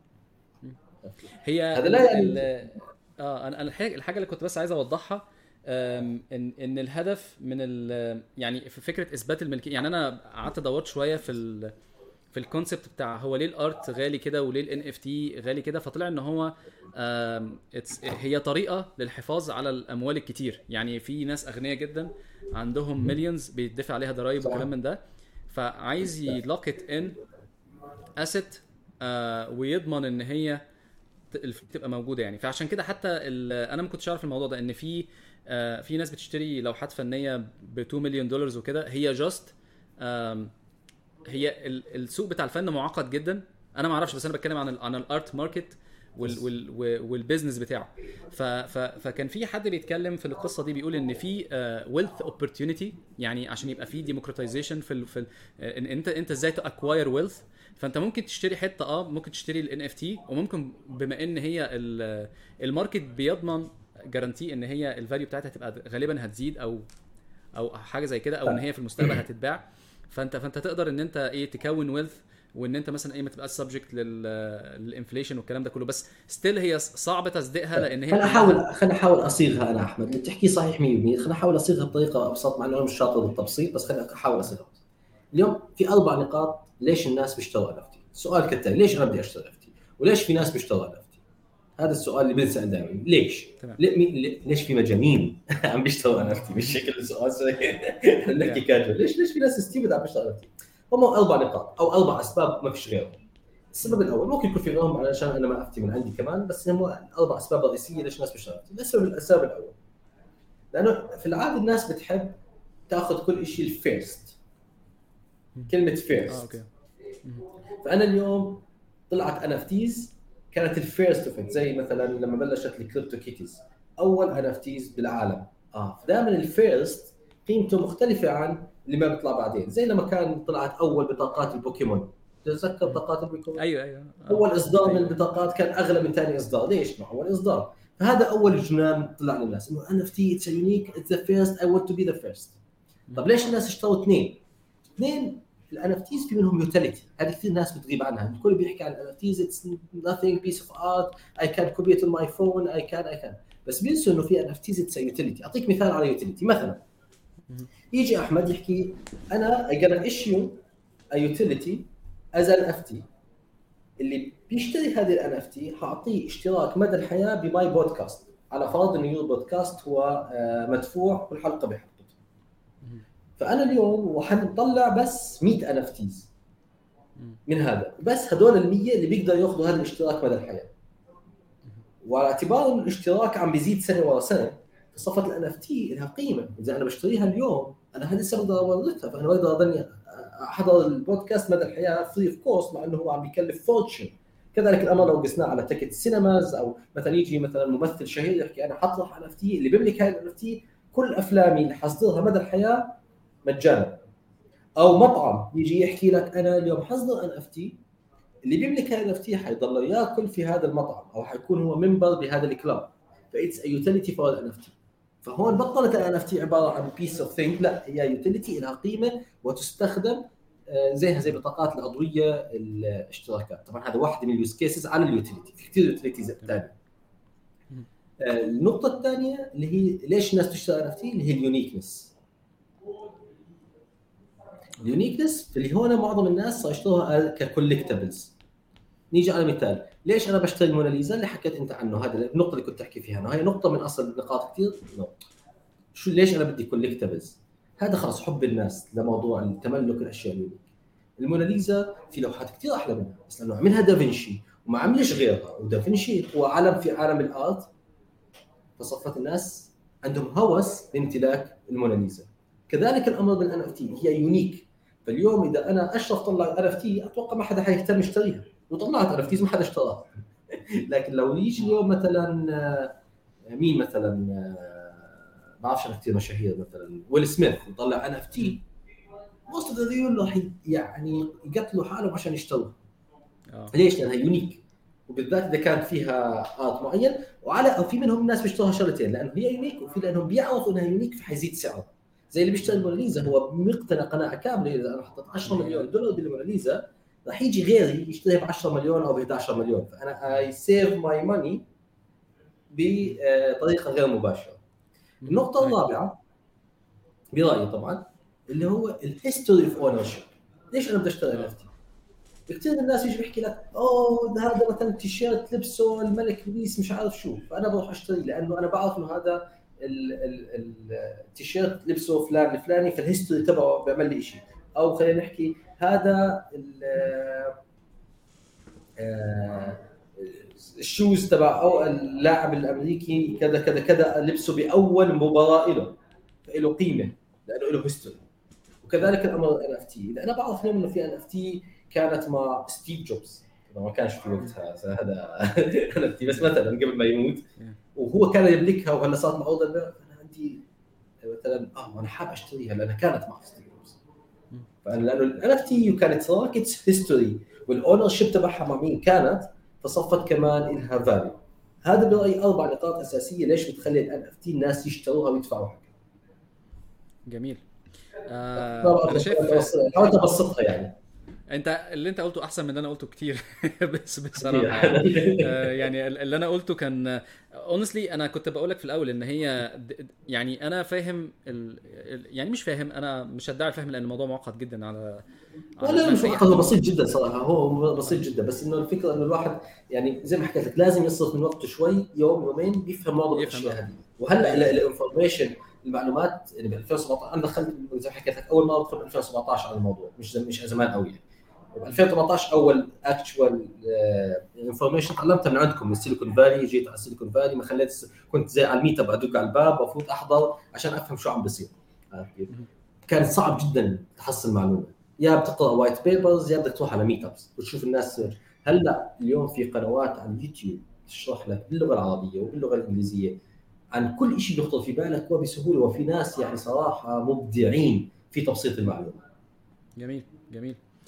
هي هذا لا يعني انا الحاجه اللي كنت بس عايز اوضحها، ان الهدف من يعني في فكره اثبات الملكيه. يعني انا قعدت دورت شويه في الكونسبت بتاع هو ليه الارت غالي كده وليه الان اف تي غالي كده، فطلع ان هو هي طريقه للحفاظ على الاموال الكتير. يعني في ناس اغنياء جدا عندهم مليونز بيدفع عليها ضرائب وكلام من ده، فعايز يلوكت ان اسيت ويضمن ان هي تبقى موجوده. يعني فعشان كده حتى انا ما كنتش عارف الموضوع ده، ان في ناس بتشتري لوحات فنيه ب $2 مليون وكده. هي جاست هي السوق بتاع الفن معقد جدا، انا ما اعرفش، بس انا بتكلم عن الارت ماركت والبيزنس بتاعه. فكان في حد بيتكلم في القصه دي بيقول ان في ويلث اوبورتيونيتي، يعني عشان يبقى في ديموكراتيزيشن في انت ازاي تاكواير ويلث. فانت ممكن تشتري حته ممكن تشتري الان اف تي، وممكن بما ان هي الماركت بيضمن جارانتي ان هي الفاليو بتاعتها هتبقى غالبا هتزيد او حاجه زي كده، او ان هي في المستقبل هتتباع. فانت تقدر ان انت تكون ويلث، وان انت مثلا ما تبقاش سبجكت للانفليشن والكلام ده كله. بس ستيل هي صعبه تصديقها، لان هي خلينا احاول اصيغها انا احمد، اللي بتحكي صحيح 100%. خلينا احاول اصيغها بطريقه ابسط، مع انه انا مش شاطر بالتبسيط، بس خلينا احاول اصيغها. اليوم في 4 نقاط ليش الناس بيشتروا NFT. السؤال كالتالي: ليش انا بدي اشتري NFT؟ وليش في ناس بيشتروا NFT؟ هذا السؤال اللي بنسال دائما. ليش؟ ليش في مجانين عم بيشتروا NFT؟ مش شكل السؤال نحكي كاجوال. ليش في ناس ستيبد عم بيشتروا NFT؟ هم 4 نقاط او 4 اسباب، ما فيش غيرهم. السبب الاول ممكن يكون في غيرهم علشان انا ما افتي من عندي كمان، بس هم 4 اسباب رئيسيه ليش الناس بيشتروا NFT. السبب الاول لانه في العاده الناس بتحب تاخذ كل شيء الفيرست، كلمه فيرست. فانا اليوم طلعت NFTs كانت الفيرست اوف، زي مثلا لما بلشت الكريبتو كيتيز، اول NFTs بالعالم. فدائما الفيرست قيمته مختلفه عن اللي ما بيطلع بعدين. زي لما كان طلعت اول بطاقات البوكيمون، تتذكر بطاقات البوكيمون؟ ايوه اول اصدار من البطاقات كان اغلى من ثاني اصدار. ليش؟ ما اول اصدار. فهذا اول جنان طلع للناس انه NFT it's unique, it's the first, I want to be the first. طب ليش الناس اشتروا اثنين؟ الNFTs في منهم يوتيليتي، هذه كثير ناس بتغيب عنها. الكل بيحكي عن NFTs it's nothing piece of art, I can copy it on my phone, I can. بس بينسوا انه في NFTs اتس يوتيليتي. اعطيك مثال على يوتيليتي. مثلا يجي احمد يحكي انا I gonna issue a utility as an NFT. اللي بيشتري هذه ال NFT حاعطيه اشتراك مدى الحياه بماي بودكاست، على فرض انه يور بودكاست هو مدفوع كل حلقه بحلقته. فانا اليوم وحنطلع بس 100 NFTs من هذا، بس هدول ال100 اللي بيقدروا ياخذوا هذا الاشتراك مدى الحياه. وعلى اعتبار الاشتراك عم بيزيد سنه ورا سنه، صفة ال NFT لها قيمه. اذا انا بشتريها اليوم انا هذه السنه بقدر اورثها، فانا بقدر اضلني احضر البودكاست مدى الحياه فري اوف كوست، مع انه هو عم بيكلف فورتشن. كذلك الامر لو قسناه على تيكت السينماز، او مثلا يجي مثلا ممثل شهير يحكي انا حطرح NFT، اللي بيملك هاي ال NFT كل افلامي اللي حصدرها مدى الحياه مجانا. او مطعم يجي يحكي لك انا اليوم حصدر NFT، اللي بيملك هذا NFT حيضل ياكل في هذا المطعم او حيكون هو ممبر بهذا الكلاب، فايتس يوتيليتي فور NFT. فهون بطلت ال NFT عباره عن بيس اوف ثينج، لا هي يوتيليتي لها قيمه وتستخدم زيها زي بطاقات الأضوية الاشتراكات. طبعا هذا واحد من اليوز كيسز على اليوتيليتي، في كثير يوتيليتيز ثانيه. النقطه الثانيه اللي هي ليش الناس تشتري NFT اللي هي اليونيكنس. اليونيكنس اللي هون معظم الناس صار يشتروها ككولكتبلز. نيجي على مثال، ليش انا بشتري الموناليزا اللي حكيت انت عنه، هذا النقطه اللي كنت احكي فيها، هاي نقطه من اصل النقاط كثير. شو ليش انا بدي كولكتبلز؟ هذا خلص حب الناس لموضوع التملك الاشياء اليونيك. الموناليزا في لوحات كثير احلى منها، بس لانه عملها دافنشي وما عملش غيرها، ودافنشي هو عالم في عالم الارت، فصفت الناس عندهم هوس بامتلاك الموناليزا. كذلك الامر بالان اف تي، هي يونيك. فاليوم اذا انا اشرف طلع ان اف تي اتوقع ما حدا حيهتم يشتريها، وطلعت ان اف تيز ما حدا اشتراها. لكن لو يجي اليوم مثلا مين مثلا ما بعرفش انا كثير مشاهير، مثلا ويل سميث يطلع ان اف تي، موست اوف ذا راح يعني يقتلوا حالهم عشان يشتروها. ليش؟ لانها يونيك، وبالذات اذا كان فيها ارت معين. وعلى في منهم الناس بيشتروها شغلتين، لانه هي يونيك، وفي لانهم بيعرفوا انها يونيك فحيزيد سعرها. زي اللي بيشتري الموناليزا هو مقتنع قناعه كامله اذا انا حطيت 10 مليون دولار بالموناليزا راح يجي غيري يشتريها ب 10 مليون او ب 11 مليون، فانا اي سيف ماي ماني بطريقه غير مباشره. النقطه الرابعه برايي طبعا اللي هو الهيستوري اوف اونرشيب. ليش انا بدي اشتري ان اف تي؟ كثير الناس يجي بيحكي لك اوه هذا مثلا تيشيرت لبسه الملك لويس مش عارف شو، فانا بروح اشتري لانه انا بعرف انه هذا التيشيرت لبسه فلان الفلاني، فالهيستوري تبعه بيعمل لي شيء. او خلينا نحكي هذا الشوز تبع او اللاعب الامريكي كذا كذا كذا لبسه باول مباراه له قيمه لانه له هيستوري. وكذلك الامر ان اف تي، اذا انا بعرف اليوم انه في ان اف تي كانت مع ستيف جوبز، ما كانش في وقتها هذا ان اف تي، بس مثلا قبل ما يموت وهو كان يملكها وهلا صارت معروضه للبيع، انا عندي مثلا انا حاب اشتريها لانها كانت مع ستيف جوبز. فلانه الان اف تي كانت راكت هيستوري والاونر شيب تبعها مع مين كانت، فصفت كمان لها فاليو. هذا برايي 4 نقاط اساسيه ليش بتخلي الان اف تي الناس يشتروها ويدفعوا حقها. جميل. انا شايف حاولت ابسطها يعني. انت اللي انت قلته احسن من اللي انا قلته كتير. بس بصراحه يعني اللي انا قلته كان honestly انا كنت بقولك في الاول ان هي يعني انا فاهم يعني مش فاهم، انا مش هدعي الفهم لان الموضوع معقد جدا على ولا مش معقد، هو بسيط جدا صراحه، هو بسيط جدا. بس انه الفكره انه الواحد يعني زي ما حكيت لك لازم يصرف من وقته شوي، يوم يومين بيفهم معظم الاشياء هذه. وهلا الانفورميشن المعلومات اللي ب 2017 انا دخلت زي ما حكيت لك اول مره ادخل 2017 على الموضوع، مش زمان قوي يعني. ب 2018 اول اكشوال انفورميشن تعلمتها من عندكم من السيليكون فالي. جيت على السيليكون فالي ما خليت، كنت زي على الميت اب ادق على الباب وافوت احضر عشان افهم شو عم بيصير. كان صعب جدا تحصل معلومه، يا بتقرا وايت بيبرز يا بدك تروح على ميت ابس وتشوف الناس. هلا اليوم في قنوات على اليوتيوب تشرح لك باللغه العربيه وباللغه الانجليزيه عن كل شيء بيخطر في بالك وبسهوله، وفي ناس يعني صراحه مبدعين في تبسيط المعلومه. جميل جميل.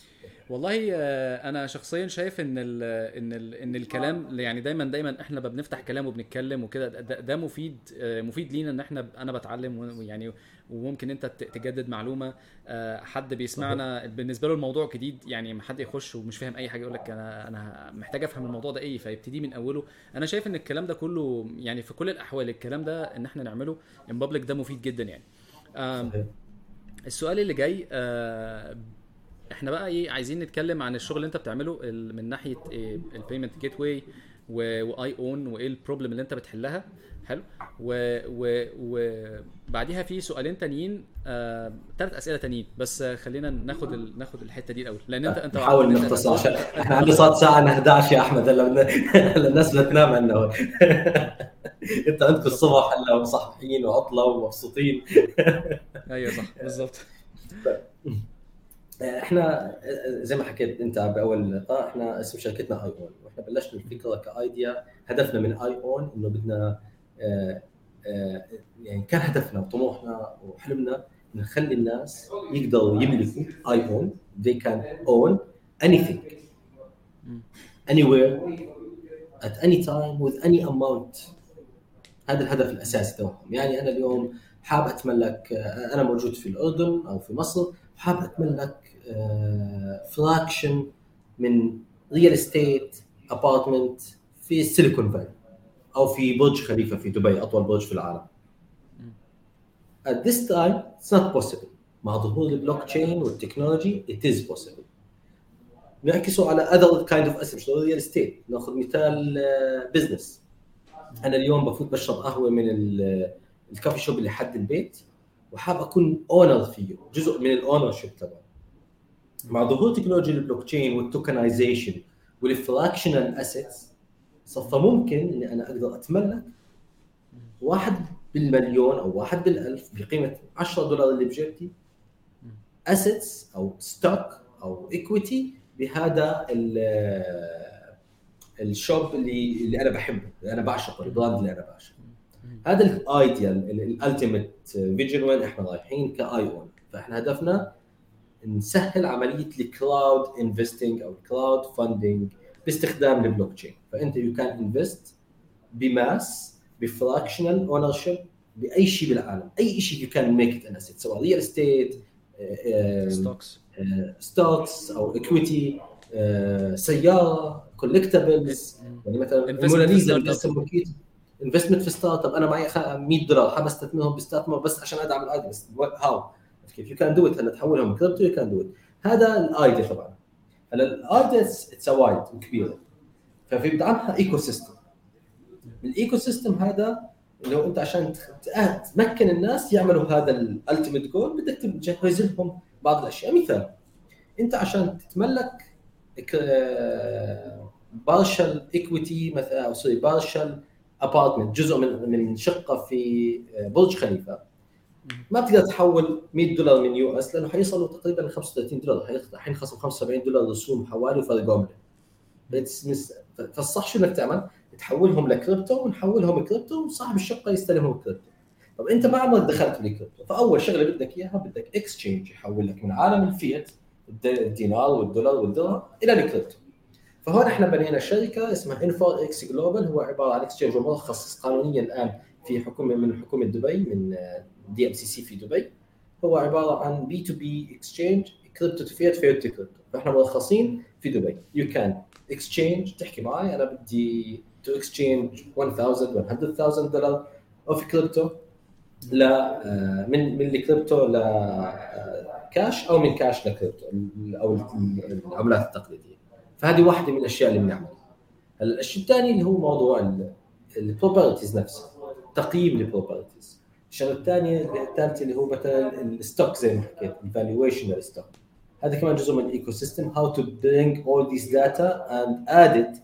والله انا شخصيا شايف ان الكلام يعني دايما احنا بنفتح كلام وبنتكلم وكده، ده مفيد، مفيد لينا ان انا بتعلم ويعني وممكن انت تجدد معلومه. حد صحيح. بيسمعنا بالنسبه له الموضوع جديد، يعني ما حد يخش ومش فاهم اي حاجه يقول لك انا محتاج افهم الموضوع ده ايه، فيبتدي من اوله. انا شايف ان الكلام ده كله يعني في كل الاحوال الكلام ده ان احنا نعمله ان بابليك ده مفيد جدا يعني. آم، صحيح. السؤال اللي جاي، احنا بقى ايه عايزين نتكلم عن الشغل اللي انت بتعمله من ناحيه إيه البيمنت جيت واي واي اون، وايه البروبلم اللي انت بتحلها. حلو. وبعديها في سؤالين تانيين، 3 اسئله تانيين، بس خلينا ناخد الحته دي الاول، لان انت نحاول هتبدا نختصر تسال. عشان احنا عندنا صار ساعة 11 يا احمد، هلا الناس بتنام عنا. انت عندك بالظبط. الصبح هلا مصحصحين وعطلة ومبسوطين. ايوه صح بالظبط. احنا زي ما حكيت انت باول لقاء، احنا اسم شركتنا اي اون، واحنا بلشنا الفكره كايديا. هدفنا من اي اون انه بدنا آه، يعني كان هدفنا وطموحنا وحلمنا إن نخلي الناس يقدروا يملكوا اي اون. they can own anything مم. anywhere at any time with any amount. هذا الهدف الاساسي تبعهم. يعني انا جميل. اليوم حاب اتملك، انا موجود في الاردن او في مصر، حاب اتملك فراكشن من ريال استيت ابارتمنت في السيليكون فالي او في برج خليفه في دبي، اطول برج في العالم. مم. at this time it's not possible. مع ظهور البلوك تشين والتكنولوجي it is possible. نعكسه على other kind of assets ريال استيت. ناخذ مثال بزنس. انا اليوم بفوت بشرب قهوه من الكافي شوب اللي حد البيت، وحاب اكون اونر فيه، جزء من الاونر شيب تبعه. مع ظهور تكنولوجيا البلوك تشين والتوكنايزيشن والفراكشنال اسيتس، صفى ممكن اني انا اقدر اتملك واحد بالمليون او واحد بالالف بقيمه $10 اللي بجيبتي اسيتس او ستوك او ايكويتي بهذا الشوب اللي انا بحبه، اللي انا بعشقه، البراند اللي انا بعشقه. هذا الايديال الالتيميت فيجن وين احنا رايحين كاي اون. فاحنا هدفنا نسهل عمليه الكلاود انفستنج او الكلاود فاندنج باستخدام البلوك تشين. فانت يو كان انفست بماس بفراكشنال اونر شيب باي شيء بالعالم، اي شيء يو كان ميك ات ان اسيت، سواء ريال استيت، ستوكس. ستوكس او ايكويتي، سياره، كولكتبلز. يعني مثلا انفستمنت في الموناليزا ستارت اللي اب. لسه موجود، انفستمنت في ستارت اب. انا معي $100 حاب استثمرهم بستثمر بس عشان ادعم الايديا. بس هاو كيف يو كان دو ات؟ هلا تحولهم كريبتو، يو كان دو ات. هذا الايديا طبعا. هلا الايديا اتس وايد وكبيره، ففي بدعمها ايكو سيستم. الايكو سيستم هذا اللي هو انت عشان تمكن الناس يعملوا هذا الالتيميت جول بدك تجهز لهم بعض الاشياء. مثال، انت عشان تتملك بارشل ايكويتي مثلا، او سوري بارشل ابارتمنت، جزء من شقه في برج خليفه، ما بتقدر تحول $100 من يو اس، لانه حيصلوا تقريبا $35. حينخصم $75 رسوم حوالي وفرق عمله. فالصح شو انك تعمل؟ تحولهم لكريبتو، ونحولهم كريبتو وصاحب الشقه يستلمهم كريبتو. طب انت ما عمرك دخلت بالكريبتو، فاول شغله بدك اياها بدك اكسشينج يحول لك من عالم الفيات الدينار والدولار والدرهم الى الكريبتو. فهون احنا بنينا شركه اسمها انفور اكس جلوبال. هو عباره عن اكسشينج ومرخص قانونيا الان في حكومه من حكومه دبي، من دي ام سي سي في دبي. هو عباره عن بي تو بي اكسشينج، كريبتو تو فيات، فيات تو كريبتو. فاحنا مرخصين في دبي. يو كان اكسشينج، تحكي معي انا بدي تو اكسشينج $100,000 اوف كريبتو لا من الكريبتو ل كاش، او من كاش لكريبتو، او العملات التقليديه. فهذه واحده من الاشياء اللي بنعملها. الشيء الثاني اللي هو موضوع البروبرتيز نفسها، تقييم البروبرتيز. الشغله الثالثه اللي هو مثلا الستوك، زي ما حكيت الفالويشن للستوك. هذا كمان جزء من الايكو سيستم. how to bring all this data and add it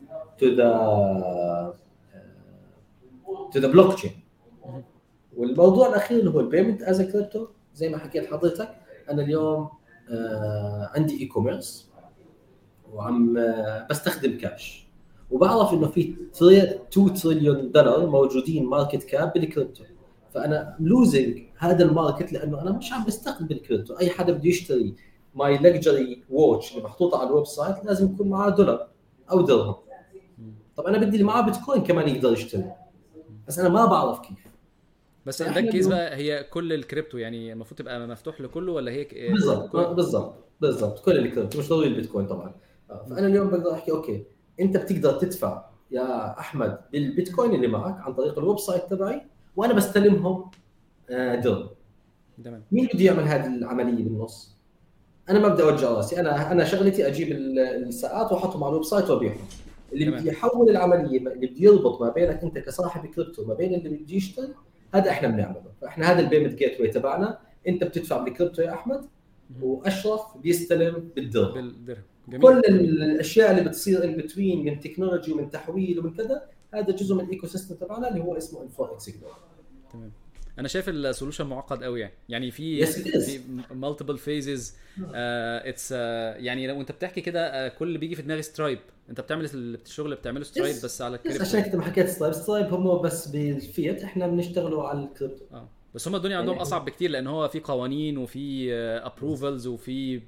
to the blockchain. والموضوع الاخير اللي هو البيمنت از كريبتو. زي ما حكيت حضرتك، انا اليوم عندي اي كوميرس وعم بستخدم كاش، وبعرف انه في $2 تريليون موجودين ماركت كاب بالكريبتو. فانا لوزنج هذا الماركت لانه انا مش عم بستقبل كريبتو. اي حدا بده يشتري ماي لكجري ووتش اللي محطوطه على الويب سايت لازم يكون معاه دولار او درهم. طب انا بدي اللي معاه بيتكوين كمان يقدر يشتري، بس انا ما بعرف كيف. بس ان ده فاحنا الكيس اليوم بقى، هي كل الكريبتو يعني المفروض تبقى مفتوح لكله، ولا هي بالضبط بيتكوين؟ بالضبط كل الكريبتو مش ضروري البيتكوين طبعا. فانا اليوم بقدر احكي اوكي انت بتقدر تدفع يا احمد بالبيتكوين اللي معك عن طريق الويب سايت تبعي، وانا بستلمهم درهم. تمام. مين بده يعمل هذه العمليه بالنص؟ انا ما بدي اوجع راسي، انا شغلتي اجيب الساعات واحطهم على الويب سايت وابيعهم. اللي تمام. بدي يحول العمليه، اللي بدي يربط ما بينك انت كصاحب كريبتو ما بين اللي بده يشتري، هذا احنا بنعمله. فاحنا هذا البيمنت جيت واي تبعنا، انت بتدفع بالكريبتو يا احمد، واشرف بيستلم بالدرهم. بالدرهم. جميل. كل الاشياء اللي بتصير ان بتوين من تكنولوجي ومن تحويل ومن كذا، هذا جزء من الايكو سيستم تبعنا اللي هو اسمه الفوركس جلوبال. تمام. انا شايف السولوشن معقد قوي، يعني يس في مالتيبل فيزز. اتس يعني لو انت بتحكي كده كل اللي بيجي في دماغي سترايب. انت بتعمل الشغل اللي بتعمله سترايب بس على الكريبتو. عشان كده ما حكيت سترايب هم بس بالفيات، احنا بنشتغلوا على الكريبتو. بس هم الدنيا عندهم يعني اصعب بكتير، لان هو في قوانين وفي ابروفلز وفي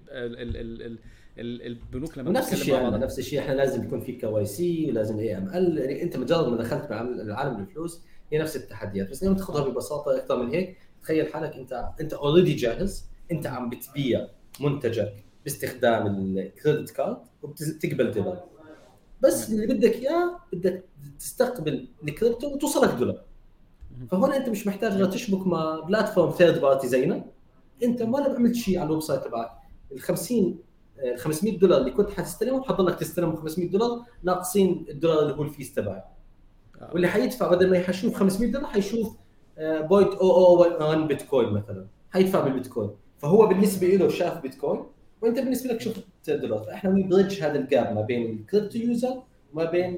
البنوك لما ونفس بتتكلم الشيء مع عندنا، بعضها. نفس الشيء احنا لازم يكون في KYC ولازم AML. يعني انت مجرد ما دخلت بعالم الفلوس هي نفس التحديات، بس لما تاخذها ببساطه اكثر من هيك، تخيل حالك انت اوريدي جاهز، انت عم بتبيع منتجك باستخدام الكريدت كارد وبتقبل دولار، بس اللي بدك اياه بدك تستقبل الكريبتو وتوصلك دولار. فهون انت مش محتاج غير تشبك مع بلاتفورم ثيرد بارتي زينا. انت ما عملت شيء على الويب سايت تبعك. ال 50 ال $500 اللي كنت حتستلمهم حضلك تستلمهم $500 ناقصين الدولار اللي هو الفيس تبعك. واللي حيدفع بدل ما يشوف $500 حيشوف 0.001 بيتكوين مثلا، حيدفع بالبيتكوين. فهو بالنسبه له شاف بيتكوين، وانت بالنسبه لك شفت دولار. فاحنا بريدج هذا الجاب ما بين الكريبتو يوزر وما بين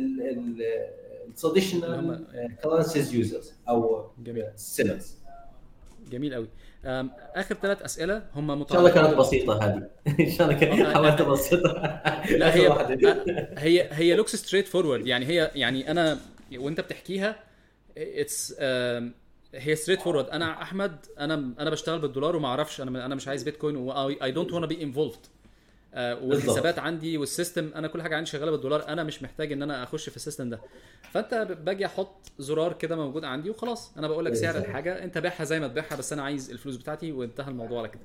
التراديشنال كرنسيز يوزرز او سيلرز. جميل قوي. اخر 3 اسئله هم ان شاء الله متعلقين كانت بسيطه هذه. ان شاء الله حاولت ابسطها. لا اخر واحده هي لوكس ستريت فورورد. يعني هي يعني انا وانت بتحكيها اتس هي ستريت فورورد. انا احمد، انا بشتغل بالدولار وما اعرفش، انا مش عايز بيتكوين، واي دونت وانا بي انفولفد. والحسابات عندي والسيستم، انا كل حاجه عندي شغاله بالدولار، انا مش محتاج ان انا اخش في السيستم ده. فانت باجي احط زرار كده موجود عندي وخلاص، انا بقول لك سعر الحاجه، انت بيعها زي ما تبيعها، بس انا عايز الفلوس بتاعتي، وانتهى الموضوع على كده.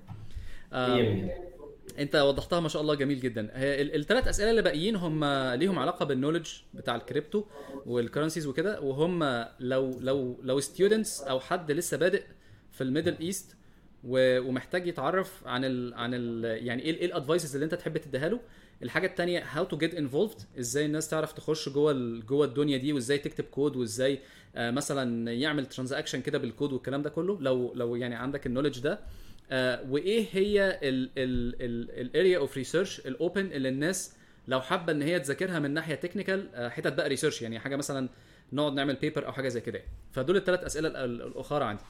انت وضحتها ما شاء الله جميل جدا. الثلاث اسئله اللي باقيين هم ليهم علاقه بالنولج بتاع الكريبتو والكرنسيز وكده، وهم لو ستودنتس او حد لسه بادئ في الميدل ايست ومحتاج يتعرف عن ال يعني ايه الادفايسز اللي انت تحب تديها له. الحاجه الثانيه هاو تو جيت انفولفد، ازاي الناس تعرف تخش جوه الدنيا دي، وازاي تكتب كود، وازاي مثلا يعمل ترانزاكشن كده بالكود والكلام ده كله، لو يعني عندك النولج ده. وايه هي الاريا اوف ريسيرش الاوبن اللي الناس لو حابه ان هي تذاكرها من ناحيه تكنيكال، حتت بقى ريسيرش، يعني حاجه مثلا نقعد نعمل بيبر او حاجه زي كده. فدول الثلاث اسئله الاخرى عندي.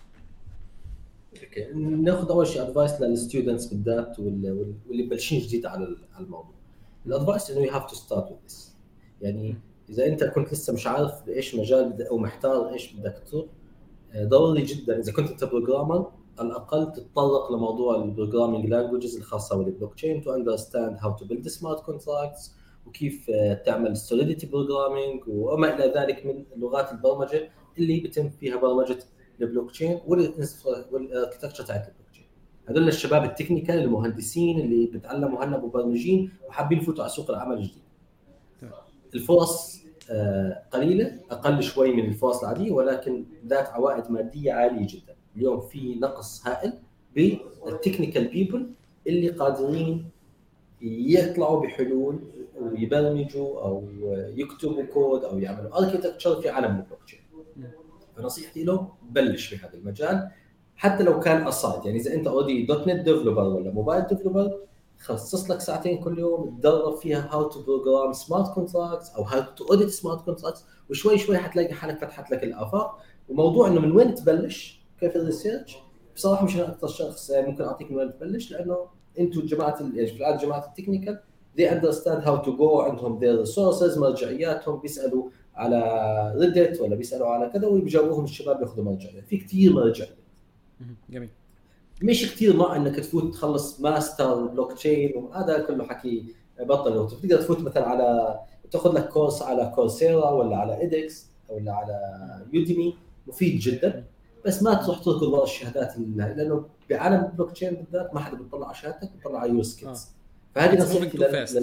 ناخذ اول شيء ادفايس للستودنتس بالذات واللي بلشين جديد على الموضوع. الادفايس انه يو هاف تو ستارت وذ ذس. يعني اذا انت كنت لسه مش عارف بايش مجال او محتار ايش بدك تروح، ضروري جدا اذا كنت انت بروجرامر على الاقل تتطرق لموضوع البروجرامينج لانجويجز الخاصه بالبلوك تشين، تو اندرستاند هاو تو بيلد سمارت كونتراكتس، وكيف تعمل سوليديتي بروجرامينج وما الى ذلك من لغات البرمجه اللي بيتم فيها برمجه البلوك تشين والاركتكتشر تاعت البلوك تشين. هذول الشباب التكنيكال المهندسين اللي بتعلموا هلا مبرمجين وحابين يفوتوا على سوق العمل الجديد. الفرص قليله، اقل شوي من الفرص العاديه، ولكن ذات عوائد ماديه عاليه جدا. اليوم في نقص هائل بالتكنيكال بيبل اللي قادرين يطلعوا بحلول ويبرمجوا او يكتبوا كود او يعملوا اركتكتشر في عالم البلوك تشين. فنصيحتي له بلش في هذا المجال حتى لو كان اصعد. يعني اذا انت اوريدي دوت نت ديفلوبر ولا موبايل ديفلوبر، خصص لك ساعتين كل يوم تدرب فيها هاو تو بروجرام سمارت كونتراكتس او هاو تو اوديت سمارت كونتراكتس، وشوي شوي حتلاقي حالك فتحت لك الافاق. وموضوع انه من وين تبلش كيف الريسيرش، بصراحه مش انا اكثر شخص ممكن اعطيك من وين تبلش، لانه انتم جماعه في العاده جماعه التكنيكال they understand how to go، عندهم their resources، مرجعياتهم، بيسالوا على ريدت ولا بيسالوا على كذا ويجاوبوهم الشباب ياخذوا مرجعيات في كثير مرجعيات. جميل. مش كتير مع انك تفوت تخلص ماستر بلوك تشين، وهذا كله حكي بطل. وتقدر تفوت مثلا على تاخذ لك كورس على كورسيرا ولا على ايدكس ولا على يوديمي، مفيد جدا. بس ما تروح تركض ورا الشهادات لانه بعالم البلوك تشين بالذات ما حدا بيطلع على شهادتك، بيطلع على يوز كيتس. فهذه نصيحتي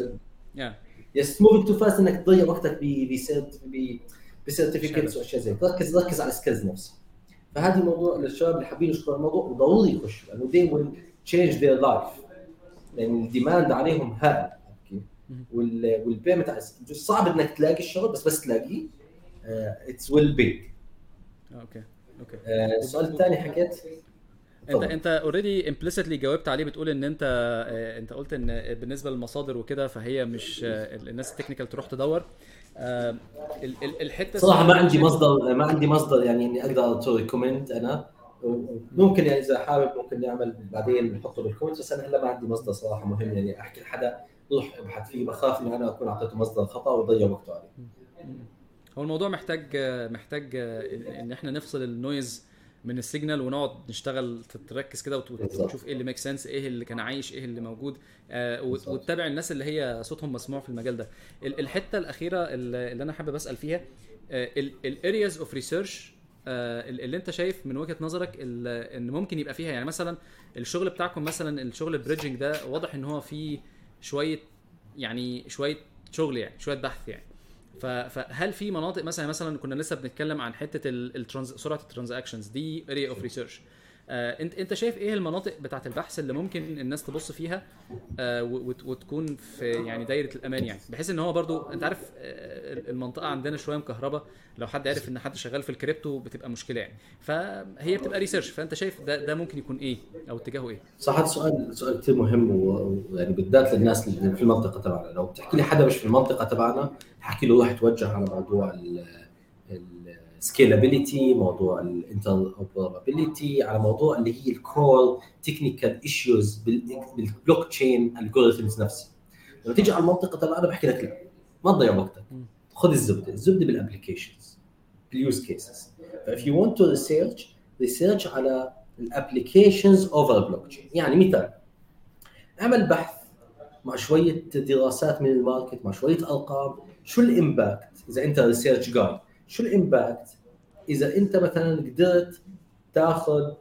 يس موفينج تو فاست، انك تضيع وقتك بسيرتيفيكيتس واشياء زي كذا. ركز على السكيلز نفسها. فهذه موضوع للشباب اللي حابين يشتغلوا الموضوع وضروري يخشوا، لانه they will change their life، لان الديماند عليهم هائل. والبيمنت صعب انك تلاقي الشغل، بس تلاقيه اتس ويل بيج. اوكي السؤال الثاني حكيت انت اوريدي امبليسيتلي جاوبت عليه، بتقول ان انت قلت ان بالنسبه للمصادر وكده فهي مش الناس التكنيكال تروح تدور. الحته صراحه ما عندي مصدر يعني اني اقدر تو ريكومند. انا ممكن يعني اذا حابب ممكن نعمل بعدين نحطه بالكومنت، بس انا هلا ما عندي مصدر صراحه مهم يعني احكي لحدا روح ابحث فيه. بخاف ان انا اكون اعطيته مصدر خطا ويضيع وقته عليه. هو الموضوع محتاج ان احنا نفصل النويز من السيجنال ونقعد نشتغل، تركز كده وتشوف ايه اللي ميك سنس، ايه اللي كان عايش، ايه اللي موجود، وتتابع الناس اللي هي صوتهم مسموع في المجال ده. الحته الاخيره اللي انا حابب اسال فيها الارياز اوف ريسيرش اللي انت شايف من وجهه نظرك ان ممكن يبقى فيها، يعني مثلا الشغل بتاعكم مثلا الشغل البريدجنج ده واضح ان هو فيه شويه شغل، يعني شويه بحث يعني. فهل في مناطق مثلا كنا لسه بنتكلم عن حته سرعه الترانزاكشنز دي اريا اوف ريسيرش، انت شايف ايه المناطق بتاعه البحث اللي ممكن الناس تبص فيها وتكون في يعني دايره الامان، يعني بحيث ان هو برضو انت عارف المنطقه عندنا شويه مكهربه، لو حد عارف ان حد شغال في الكريبتو بتبقى مشكله يعني، فهي بتبقى ريسيرش. فانت شايف ده ممكن يكون ايه او اتجاهه ايه؟ صح، هذا سؤال كثير مهم، ويعني بالذات للناس اللي في المنطقه تبعنا. لو بتحكي لي حدا مش في المنطقه تبعنا حكي له روح توجه على موضوع السكيلابيليتي، موضوع الانتربرابيليتي، على موضوع اللي هي الكور تكنيكال ايشوز بالبلوك تشين الجوريثمز نفسها. لما تيجي على المنطقه تبعنا بحكي لك لا، ما تضيع وقتك، خذ الزبده بالابلكيشنز باليوز كيسز. فاف يو ونت تو ريسيرش على الابلكيشنز اوفر بلوك تشين. يعني مثال، اعمل بحث مع شويه دراسات من الماركت مع شويه ارقام، شو الامباكت اذا انت ريسيرش جاي، شو الامباكت اذا انت مثلا قدرت تاخذ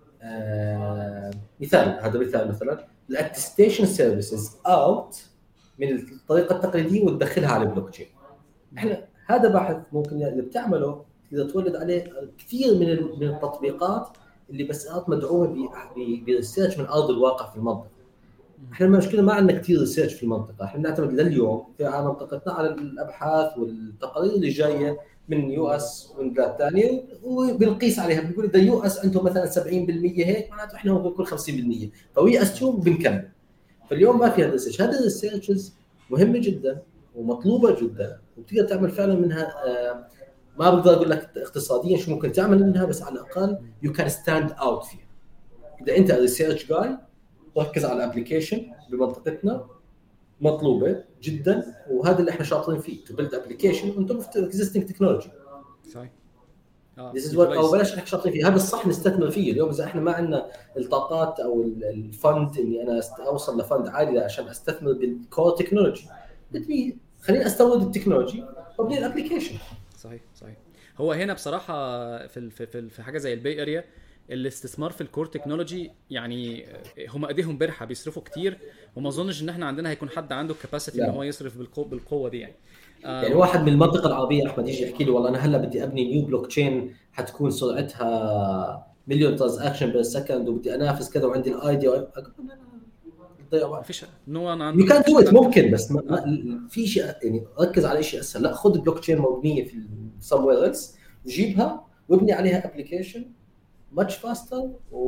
مثال، هذا مثال مثلا الاتستيشن سيرفيسز اوت من الطريقه التقليديه وتدخلها على البلوك تشين. احنا هذا بحث ممكن اللي بتعمله تقدر تولد عليه كثير من التطبيقات اللي بس مدعومه بريسيرش من ارض الواقع في المنطقه. احنا المشكله ما عندنا كثير ريسيرش في المنطقه، احنا بنعتمد لليوم في منطقتنا على الابحاث والتقارير اللي جايه من يو اس ومن بلاد ثانيه، وبنقيس عليها بنقول اذا يو اس انتم مثلا 70% هيك معناته احنا بنقول 50%، فوي اسيوم بنكمل. فاليوم ما في هذا الريسيرش. هذه الريسيرشز مهمه جدا ومطلوبه جدا، وبتقدر تعمل فعلا منها ما بقدر اقول لك اقتصاديا شو ممكن تعمل منها، بس على الاقل يو كان ستاند اوت فيها. اذا انت ريسيرش جاي ركز على الابلكيشن بمنطقتنا، مطلوبه جدا، وهذا اللي احنا شاطرين فيه، تو بيلد ابلكيشن وانتم في اكزيستنج تكنولوجي. صحيح. This is what او بلاش احنا شاطرين فيه، هذا الصح نستثمر فيه. اليوم اذا احنا ما عندنا الطاقات او الفند اني انا اوصل لفند عالي عشان استثمر بالكور تكنولوجي، بدي خليني استورد التكنولوجي وابني الابلكيشن. صحيح. هو هنا بصراحه في حاجه زي البي اريا الاستثمار في الكور تكنولوجي، يعني هم ايديهم برحه بيصرفوا كتير، وما اظنش ان احنا عندنا هيكون حد عنده كاباسيتي ان هو يصرف بالقوه دي يعني. يعني واحد من المنطقه العربيه احمد يجي يحكي لي والله انا هلا بدي ابني نيو بلوك تشين حتكون سرعتها مليون ترانزاكشن بير سكند وبدي انافس كذا وعندي الايديا، ما فيش نو انا عنده يو كان دو ات ممكن، بس ما في شيء يعني ركز على شيء اسهل. لا، خذ بلوك تشين مبنيه في somewhere else وجيبها وابني عليها ابلكيشن much faster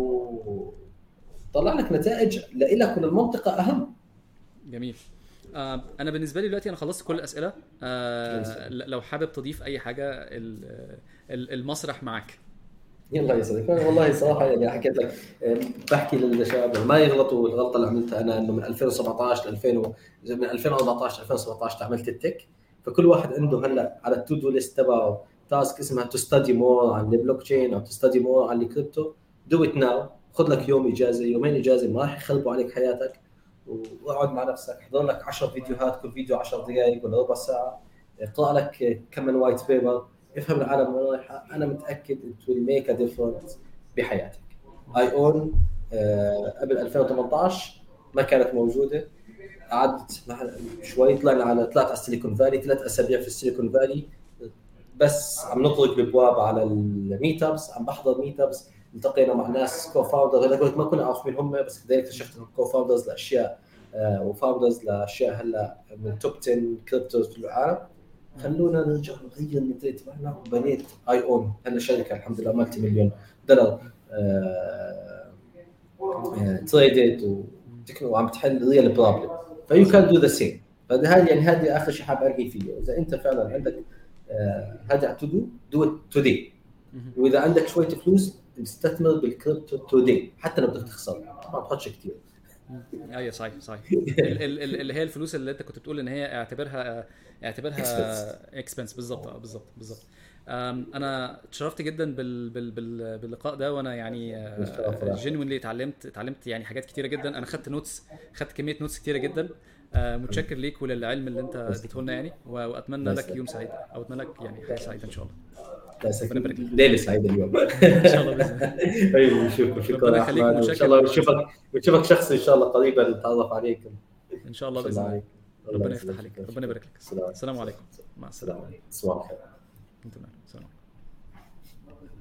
وطلع لك نتائج لك وللمنطقه اهم. جميل. انا بالنسبه لي دلوقتي انا خلصت كل الاسئله. لو حابب تضيف اي حاجه المسرح معك. يلا يا صديقي، والله صراحه يعني حكيت لك بحكي للشباب ما يغلطوا الغلطه اللي عملتها انا، انه من 2017 ل من 2014 2017 عملت التك. فكل واحد عنده هلا على التو دو ليست تبعه تاسك اسمها تو ستدي مور عن البلوك تشين او تو ستدي مور عن الكريبتو. دو ات ناو، خذ لك يوم اجازه يومين اجازه ما راح يخربوا عليك حياتك، واقعد مع نفسك احضر لك 10 فيديوهات، كل فيديو 10 دقائق ولا ربع ساعه، اقرا لك كم من وايت بيبر، افهم العالم وين رايحه. انا متاكد it will make a difference بحياتك. اي اون قبل 2018 ما كانت موجوده، قعدت شوي طلعت على السيليكون فالي 3 اسابيع في السيليكون فالي، بس عم نطرق بابواب على الميت ابس، عم بحضر ميت ابس، التقينا مع ناس كو فاوندر هلا قلت ما كنا عارفين هم، بس بعدين اكتشفت انهم كو فاوندرز لاشياء وفاوندرز لاشياء هلا من توب 10 كريبتوز في العالم. خلونا نرجع نغير المنتاليتي تبعنا، وبنيت اي اون هلا شركه الحمد لله مالتي مليون دولار تريدد وعم تحل ريال بروبلم، فيو كان دو ذا سيم. فهذه يعني هذه اخر شيء حاب ارغي فيه، اذا انت فعلا عندك هذا تو دو ات توداي، واذا عندك شويه فلوس استثمر بالكريبتو توداي حتى لو بدك تخسر، ما تحطش كثير. ايوه صحيح اللي هي الفلوس اللي انت كنت بتقول ان هي اعتبرها اكسبنس. بالظبط. انا اتشرفت جدا باللقاء ده، وانا يعني جينوينلي اتعلمت يعني حاجات كتيره جدا. انا خدت كميه نوتس كتيره جدا. متشكر ليك وللعلم اللي انت اديته لنا يعني، واتمنى لك يوم سعيد، او اتمنى لك يعني حياه سعيده ان شاء الله. ليلة سعيدة اليوم ان شاء الله باذن الله. ايوه نشوفك، شكرا احمد، وان شاء الله نشوفك شخصي ان شاء الله قريبا، نتعرف عليك ان شاء الله باذن الله. ربنا يفتح عليك، ربنا يبارك لك. السلام عليكم، مع السلامه. السلام عليكم. انتم سلام.